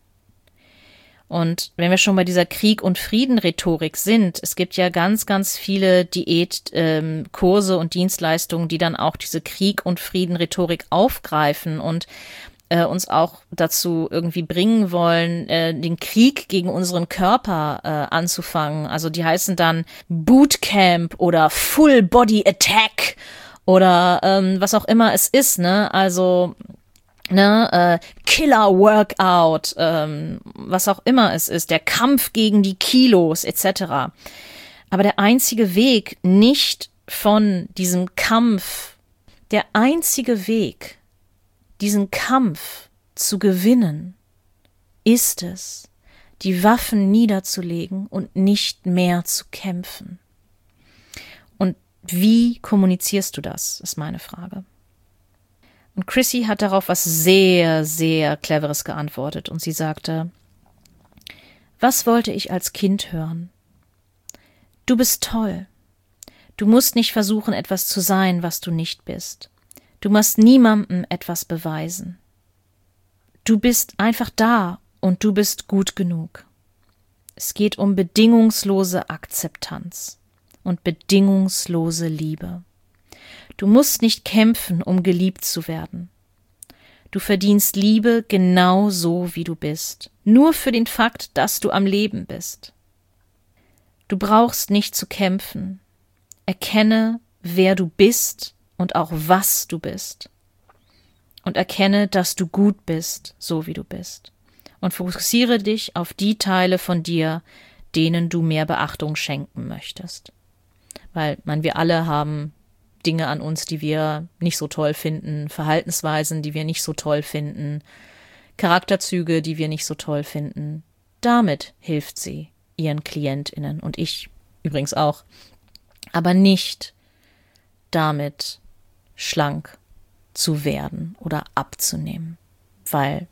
B: Und wenn wir schon bei dieser Krieg- und Frieden-Rhetorik sind, es gibt ja ganz, ganz viele Diätkurse und Dienstleistungen, die dann auch diese Krieg- und Frieden-Rhetorik aufgreifen und uns auch dazu irgendwie bringen wollen, den Krieg gegen unseren Körper anzufangen. Also die heißen dann Bootcamp oder Full Body Attack oder was auch immer es ist, ne? Also Killer Workout, was auch immer es ist, der Kampf gegen die Kilos etc. Aber der einzige Weg nicht von diesem Kampf, der einzige Weg, diesen Kampf zu gewinnen, ist es, die Waffen niederzulegen und nicht mehr zu kämpfen. Und wie kommunizierst du das, ist meine Frage. Und Chrissy hat darauf was sehr, sehr Cleveres geantwortet und sie sagte, was wollte ich als Kind hören? Du bist toll. Du musst nicht versuchen, etwas zu sein, was du nicht bist. Du musst niemandem etwas beweisen. Du bist einfach da und du bist gut genug. Es geht um bedingungslose Akzeptanz und bedingungslose Liebe. Du musst nicht kämpfen, um geliebt zu werden. Du verdienst Liebe genau so, wie du bist. Nur für den Fakt, dass du am Leben bist. Du brauchst nicht zu kämpfen. Erkenne, wer du bist und auch was du bist. Und erkenne, dass du gut bist, so wie du bist. Und fokussiere dich auf die Teile von dir, denen du mehr Beachtung schenken möchtest. Weil, wir alle haben Dinge an uns, die wir nicht so toll finden, Verhaltensweisen, die wir nicht so toll finden, Charakterzüge, die wir nicht so toll finden. Damit hilft sie ihren KlientInnen und ich übrigens auch, aber nicht damit schlank zu werden oder abzunehmen, weil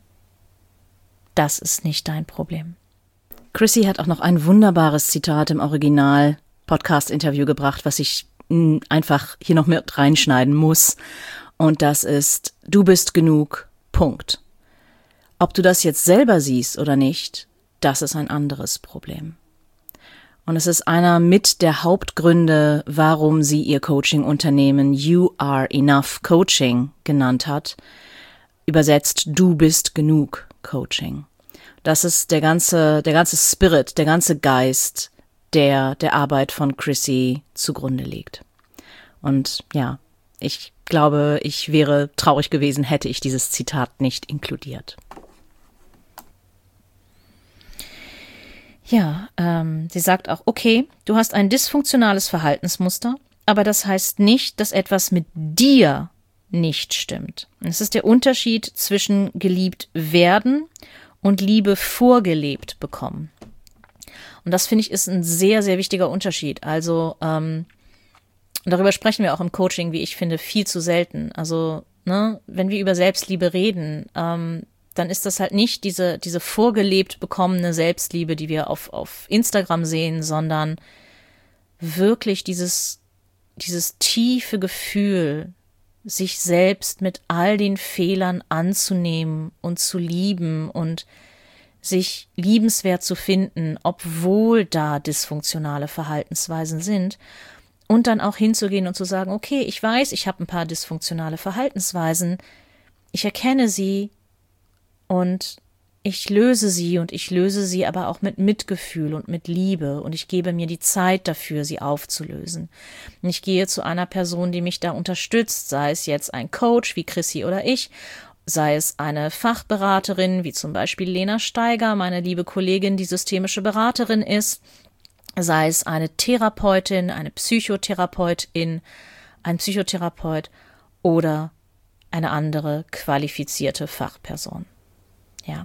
B: das ist nicht dein Problem. Chrissy hat auch noch ein wunderbares Zitat im Original-Podcast-Interview gebracht, was ich einfach hier noch mit reinschneiden muss. Und das ist, du bist genug, Punkt. Ob du das jetzt selber siehst oder nicht, das ist ein anderes Problem. Und es ist einer mit der Hauptgründe, warum sie ihr Coaching-Unternehmen You Are Enough Coaching genannt hat. Übersetzt, du bist genug Coaching. Das ist der ganze Spirit, der ganze Geist, der Arbeit von Chrissy zugrunde liegt. Und ja, ich glaube, ich wäre traurig gewesen, hätte ich dieses Zitat nicht inkludiert. Ja, sie sagt auch, okay, du hast ein dysfunktionales Verhaltensmuster, aber das heißt nicht, dass etwas mit dir nicht stimmt. Es ist der Unterschied zwischen geliebt werden und Liebe vorgelebt bekommen. Und das, finde ich, ist ein sehr, sehr wichtiger Unterschied. Also, darüber sprechen wir auch im Coaching, wie ich finde, viel zu selten. Also, wenn wir über Selbstliebe reden, dann ist das halt nicht diese vorgelebt bekommene Selbstliebe, die wir auf Instagram sehen, sondern wirklich dieses tiefe Gefühl, sich selbst mit all den Fehlern anzunehmen und zu lieben und sich liebenswert zu finden, obwohl da dysfunktionale Verhaltensweisen sind. Und dann auch hinzugehen und zu sagen, okay, ich weiß, ich habe ein paar dysfunktionale Verhaltensweisen, ich erkenne sie und ich löse sie aber auch mit Mitgefühl und mit Liebe und ich gebe mir die Zeit dafür, sie aufzulösen. Und ich gehe zu einer Person, die mich da unterstützt, sei es jetzt ein Coach wie Chrissy oder ich, sei es eine Fachberaterin wie zum Beispiel Lena Steiger, meine liebe Kollegin, die systemische Beraterin ist, sei es eine Therapeutin, eine Psychotherapeutin, ein Psychotherapeut oder eine andere qualifizierte Fachperson. Ja.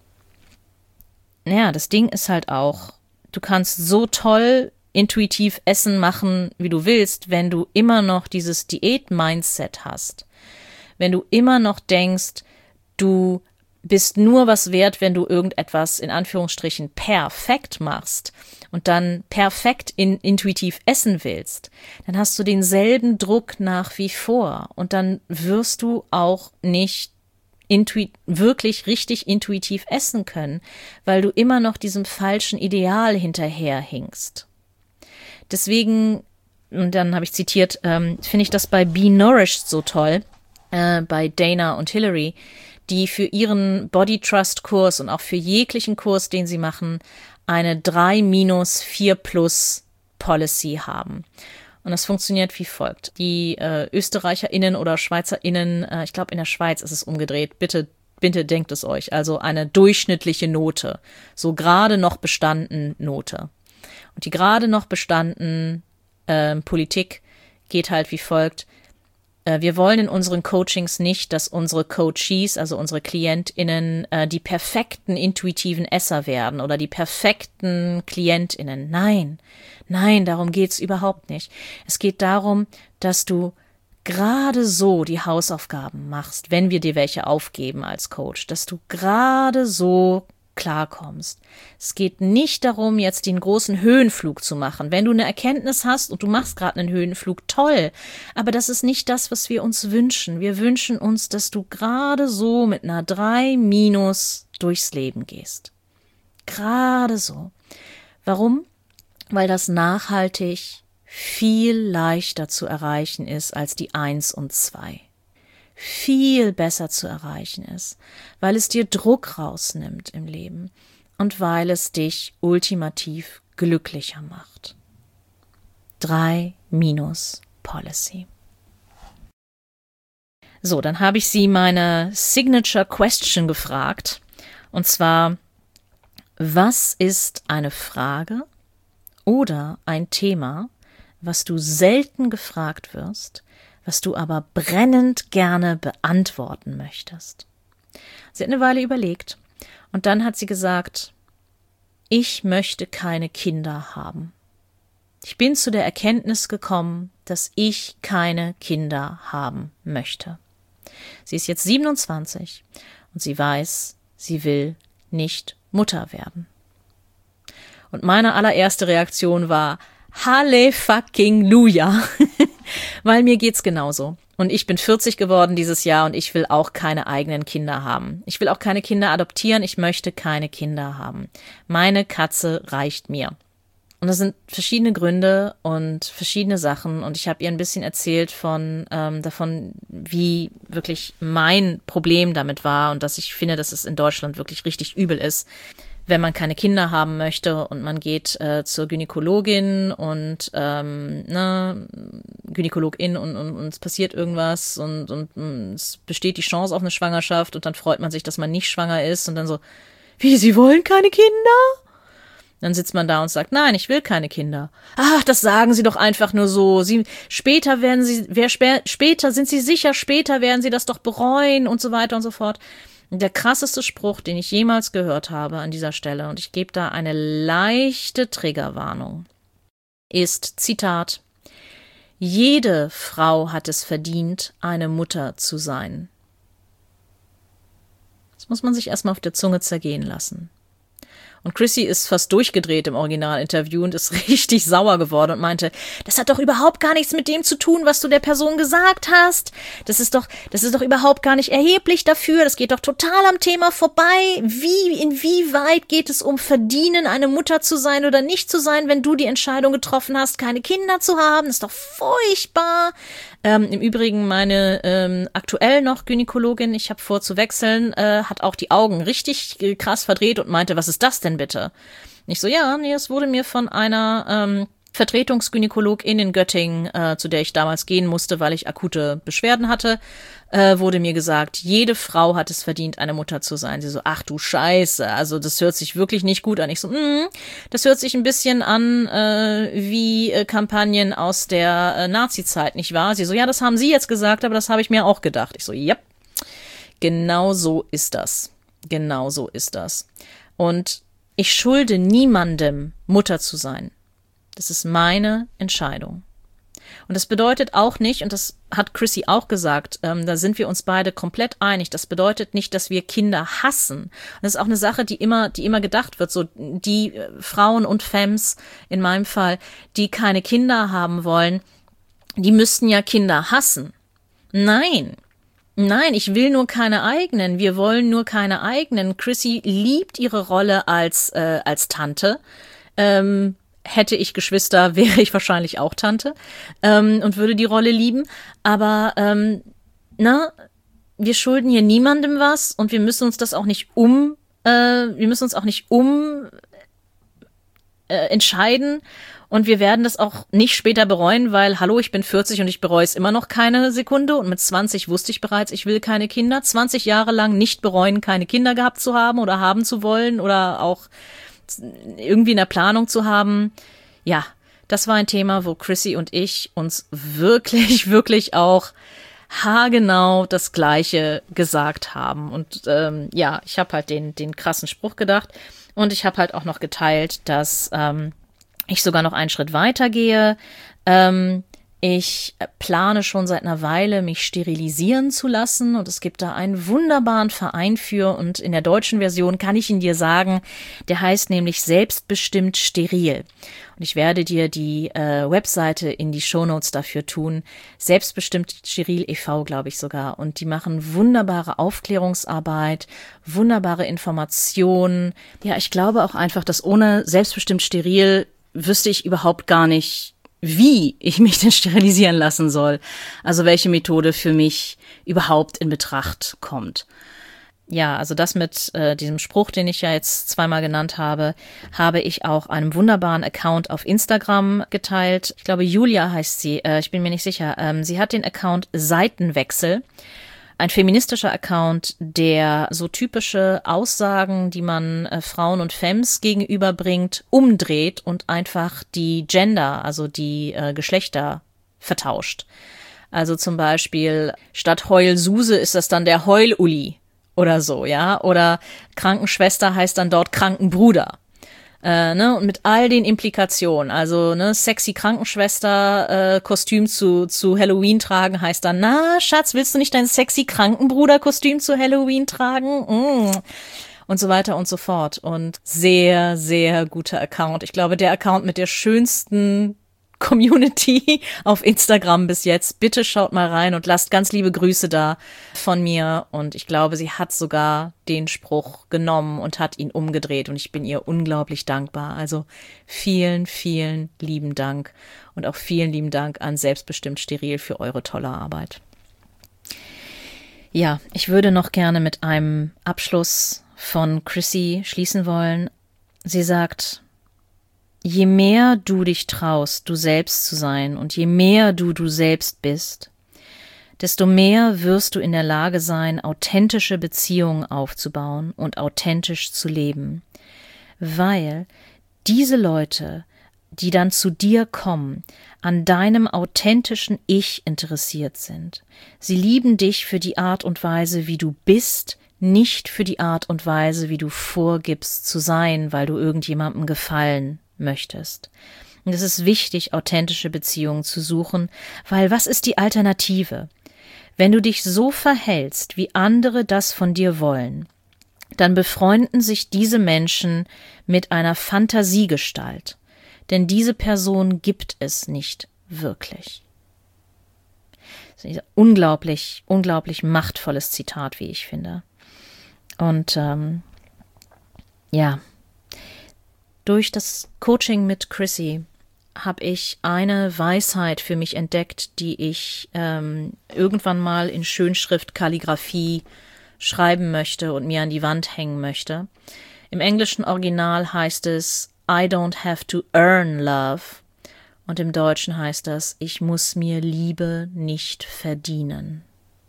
B: Naja, das Ding ist halt auch, du kannst so toll intuitiv Essen machen, wie du willst, wenn du immer noch dieses Diät-Mindset hast. Wenn du immer noch denkst, du bist nur was wert, wenn du irgendetwas in Anführungsstrichen perfekt machst und dann perfekt intuitiv essen willst, dann hast du denselben Druck nach wie vor und dann wirst du auch nicht wirklich richtig intuitiv essen können, weil du immer noch diesem falschen Ideal hinterherhinkst. Deswegen, und dann habe ich zitiert, finde ich das bei Be Nourished so toll, bei Dana und Hillary, die für ihren Body Trust Kurs und auch für jeglichen Kurs, den sie machen, eine 3-4+ Policy haben. Und das funktioniert wie folgt. Die ÖsterreicherInnen oder SchweizerInnen, ich glaube in der Schweiz ist es umgedreht, bitte denkt es euch, also eine durchschnittliche Note, so gerade noch bestanden Note. Und die gerade noch bestanden Politik geht halt wie folgt. Wir wollen in unseren Coachings nicht, dass unsere Coachees, also unsere KlientInnen, die perfekten intuitiven Esser werden oder die perfekten KlientInnen. Nein, darum geht's überhaupt nicht. Es geht darum, dass du gerade so die Hausaufgaben machst, wenn wir dir welche aufgeben als Coach, dass du gerade so klarkommst. Es geht nicht darum, jetzt den großen Höhenflug zu machen. Wenn du eine Erkenntnis hast und du machst gerade einen Höhenflug, toll. Aber das ist nicht das, was wir uns wünschen. Wir wünschen uns, dass du gerade so mit einer 3- durchs Leben gehst. Gerade so. Warum? Weil das nachhaltig viel leichter zu erreichen ist als die 1 und 2. Viel besser zu erreichen ist, weil es dir Druck rausnimmt im Leben und weil es dich ultimativ glücklicher macht. 3- Policy. So, dann habe ich sie meine Signature Question gefragt, und zwar: Was ist eine Frage oder ein Thema, was du selten gefragt wirst, was du aber brennend gerne beantworten möchtest? Sie hat eine Weile überlegt und dann hat sie gesagt: Ich möchte keine Kinder haben. Ich bin zu der Erkenntnis gekommen, dass ich keine Kinder haben möchte. Sie ist jetzt 27 und sie weiß, sie will nicht Mutter werden. Und meine allererste Reaktion war: Hallefucking-Luja, weil mir geht's genauso. Und ich bin 40 geworden dieses Jahr und ich will auch keine eigenen Kinder haben. Ich will auch keine Kinder adoptieren, ich möchte keine Kinder haben. Meine Katze reicht mir. Und das sind verschiedene Gründe und verschiedene Sachen, und ich habe ihr ein bisschen erzählt davon, wie wirklich mein Problem damit war und dass ich finde, dass es in Deutschland wirklich richtig übel ist, wenn man keine Kinder haben möchte und man geht zur Gynäkologin und Gynäkologin und es passiert irgendwas und es besteht die Chance auf eine Schwangerschaft und dann freut man sich, dass man nicht schwanger ist und dann so: Wie, Sie wollen keine Kinder? Dann sitzt man da und sagt: Nein, ich will keine Kinder. Ach, das sagen Sie doch einfach nur so. Später werden Sie das doch bereuen und so weiter und so fort. Der krasseste Spruch, den ich jemals gehört habe an dieser Stelle, und ich gebe da eine leichte Triggerwarnung, ist, Zitat: Jede Frau hat es verdient, eine Mutter zu sein. Das muss man sich erstmal auf der Zunge zergehen lassen. Und Chrissy ist fast durchgedreht im Originalinterview und ist richtig sauer geworden und meinte: Das hat doch überhaupt gar nichts mit dem zu tun, was du der Person gesagt hast. Das ist doch überhaupt gar nicht erheblich dafür. Das geht doch total am Thema vorbei. Inwieweit geht es um Verdienen, eine Mutter zu sein oder nicht zu sein, wenn du die Entscheidung getroffen hast, keine Kinder zu haben? Das ist doch furchtbar. Im Übrigen meine aktuell noch Gynäkologin, ich habe vor zu wechseln, hat auch die Augen richtig krass verdreht und meinte: Was ist das denn bitte? Ich so: Ja, nee, es wurde mir von einer Vertretungsgynäkologin in Göttingen, zu der ich damals gehen musste, weil ich akute Beschwerden hatte, wurde mir gesagt, jede Frau hat es verdient, eine Mutter zu sein. Sie so: Ach du Scheiße, also das hört sich wirklich nicht gut an. Ich so: Das hört sich ein bisschen an wie Kampagnen aus der Nazi-Zeit, nicht wahr? Sie so: Ja, das haben Sie jetzt gesagt, aber das habe ich mir auch gedacht. Ich so: Ja, genau so ist das. Genau so ist das. Und ich schulde niemandem, Mutter zu sein. Das ist meine Entscheidung. Und das bedeutet auch nicht, und das hat Chrissy auch gesagt, da sind wir uns beide komplett einig, das bedeutet nicht, dass wir Kinder hassen. Und das ist auch eine Sache, die immer gedacht wird, so die Frauen und Femmes in meinem Fall, die keine Kinder haben wollen, die müssten ja Kinder hassen. Nein, ich will nur keine eigenen. Wir wollen nur keine eigenen. Chrissy liebt ihre Rolle als Tante. Hätte ich Geschwister, wäre ich wahrscheinlich auch Tante und würde die Rolle lieben. Aber wir schulden hier niemandem was und wir müssen uns das auch nicht entscheiden. Und wir werden das auch nicht später bereuen, weil, hallo, ich bin 40 und ich bereue es immer noch keine Sekunde. Und mit 20 wusste ich bereits, ich will keine Kinder. 20 Jahre lang nicht bereuen, keine Kinder gehabt zu haben oder haben zu wollen oder auch irgendwie in der Planung zu haben. Ja, das war ein Thema, wo Chrissy und ich uns wirklich, wirklich auch haargenau das Gleiche gesagt haben. Und ich habe halt den krassen Spruch gedacht. Und ich habe halt auch noch geteilt, dass ich sogar noch einen Schritt weiter gehe. Ich plane schon seit einer Weile, mich sterilisieren zu lassen, und es gibt da einen wunderbaren Verein für, und in der deutschen Version kann ich ihn dir sagen, der heißt nämlich Selbstbestimmt Steril. Und ich werde dir die Webseite in die Shownotes dafür tun. Selbstbestimmt Steril e.V., glaube ich sogar. Und die machen wunderbare Aufklärungsarbeit, wunderbare Informationen. Ja, ich glaube auch einfach, dass ohne Selbstbestimmt Steril wüsste ich überhaupt gar nicht, wie ich mich denn sterilisieren lassen soll. Also welche Methode für mich überhaupt in Betracht kommt. Ja, also das mit diesem Spruch, den ich ja jetzt zweimal genannt habe, habe ich auch einem wunderbaren Account auf Instagram geteilt. Ich glaube, Julia heißt sie, ich bin mir nicht sicher. Sie hat den Account Seitenwechsel. Ein feministischer Account, der so typische Aussagen, die man Frauen und Femmes gegenüberbringt, umdreht und einfach die Gender, also die Geschlechter vertauscht. Also zum Beispiel statt Heulsuse ist das dann der Heululli oder so, ja. Oder Krankenschwester heißt dann dort Krankenbruder. Und mit all den Implikationen, also sexy Krankenschwester Kostüm zu Halloween tragen heißt dann, na Schatz, willst du nicht dein sexy Krankenbruder Kostüm zu Halloween tragen? Und so weiter und so fort. Und sehr, sehr guter Account. Ich glaube, der Account mit der schönsten Community auf Instagram bis jetzt. Bitte schaut mal rein und lasst ganz liebe Grüße da von mir. Und ich glaube, sie hat sogar den Spruch genommen und hat ihn umgedreht. Und ich bin ihr unglaublich dankbar. Also vielen, vielen lieben Dank. Und auch vielen lieben Dank an Selbstbestimmt Steril für eure tolle Arbeit. Ja, ich würde noch gerne mit einem Abschluss von Chrissy schließen wollen. Sie sagt: Je mehr du dich traust, du selbst zu sein, und je mehr du selbst bist, desto mehr wirst du in der Lage sein, authentische Beziehungen aufzubauen und authentisch zu leben. Weil diese Leute, die dann zu dir kommen, an deinem authentischen Ich interessiert sind. Sie lieben dich für die Art und Weise, wie du bist, nicht für die Art und Weise, wie du vorgibst zu sein, weil du irgendjemandem gefallen möchtest. Und es ist wichtig, authentische Beziehungen zu suchen, weil was ist die Alternative? Wenn du dich so verhältst, wie andere das von dir wollen, dann befreunden sich diese Menschen mit einer Fantasiegestalt, denn diese Person gibt es nicht wirklich. Das ist ein unglaublich, unglaublich machtvolles Zitat, wie ich finde. Und durch das Coaching mit Chrissy habe ich eine Weisheit für mich entdeckt, die ich irgendwann mal in Schönschrift, Kalligraphie schreiben möchte und mir an die Wand hängen möchte. Im englischen Original heißt es I don't have to earn love, und im Deutschen heißt das ich muss mir Liebe nicht verdienen.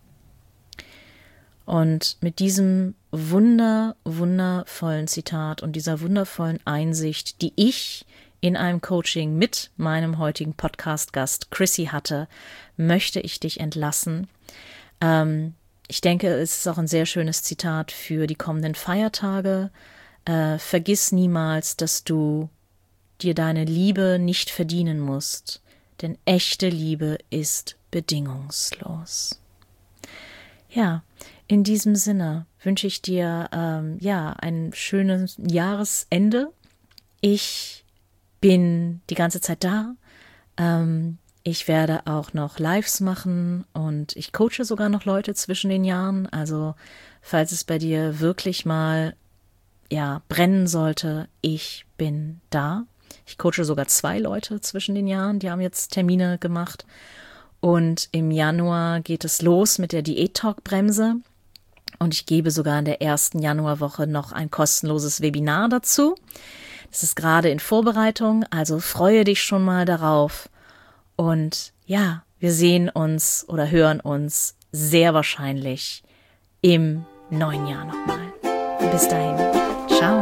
B: Und mit diesem wundervollen Zitat und dieser wundervollen Einsicht, die ich in einem Coaching mit meinem heutigen Podcast-Gast Chrissy hatte, möchte ich dich entlassen. Ich denke, es ist auch ein sehr schönes Zitat für die kommenden Feiertage. Vergiss niemals, dass du dir deine Liebe nicht verdienen musst, denn echte Liebe ist bedingungslos. Ja, in diesem Sinne wünsche ich dir ein schönes Jahresende. Ich bin die ganze Zeit da. Ich werde auch noch Lives machen und ich coache sogar noch Leute zwischen den Jahren. Also falls es bei dir wirklich mal brennen sollte, ich bin da. Ich coache sogar 2 Leute zwischen den Jahren, die haben jetzt Termine gemacht. Und im Januar geht es los mit der Diät-Talk-Bremse. Und ich gebe sogar in der ersten Januarwoche noch ein kostenloses Webinar dazu. Das ist gerade in Vorbereitung, also freue dich schon mal darauf. Und ja, wir sehen uns oder hören uns sehr wahrscheinlich im neuen Jahr nochmal. Bis dahin. Ciao.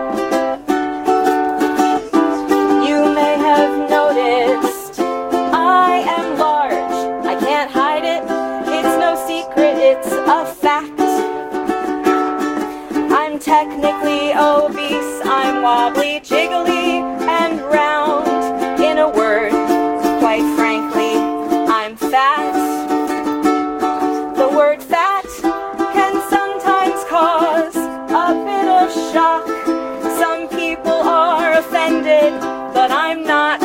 A: You may have noticed I am large. I can't hide it. It's I'm technically obese, I'm wobbly, jiggly, and round. In a word, quite frankly, I'm fat. The word fat can sometimes cause a bit of shock. Some people are offended, but I'm not.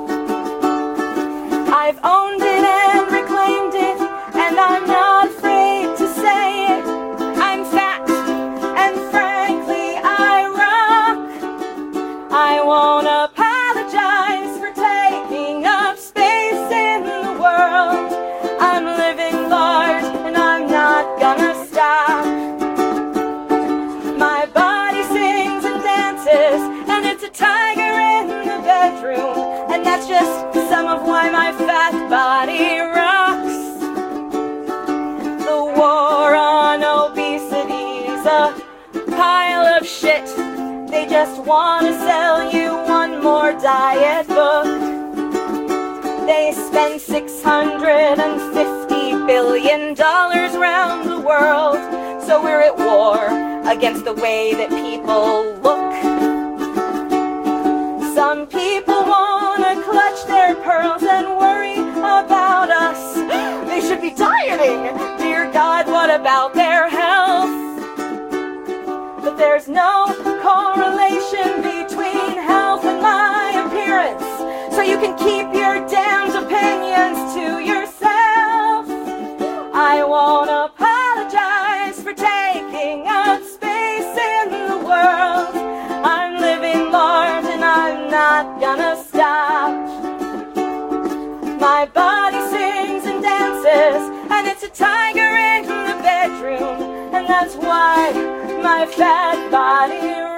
A: I've owned it and reclaimed it, and I'm not afraid to say it. I'm fat, and frankly, I rock. I won't apologize for taking up space in the world. I'm living large, and I'm not gonna stop. My body sings and dances, and it's a tiger in the bedroom, and that's just some of why my fat body rocks. The war on obesity's a pile of shit. They just want to sell you one more diet book. They spend $650 billion around the world, so we're at war against the way that people look. Some people want to clutch their pearls and worry about us. They should be dieting. Dear God, what about their health? But there's no correlation between health and my appearance, so you can keep your damned opinions to yourself. I won't apologize for taking up space in the world. I'm living large and I'm not gonna stop. My body sings and dances, and it's a tiger in the bedroom, and that's why my fat body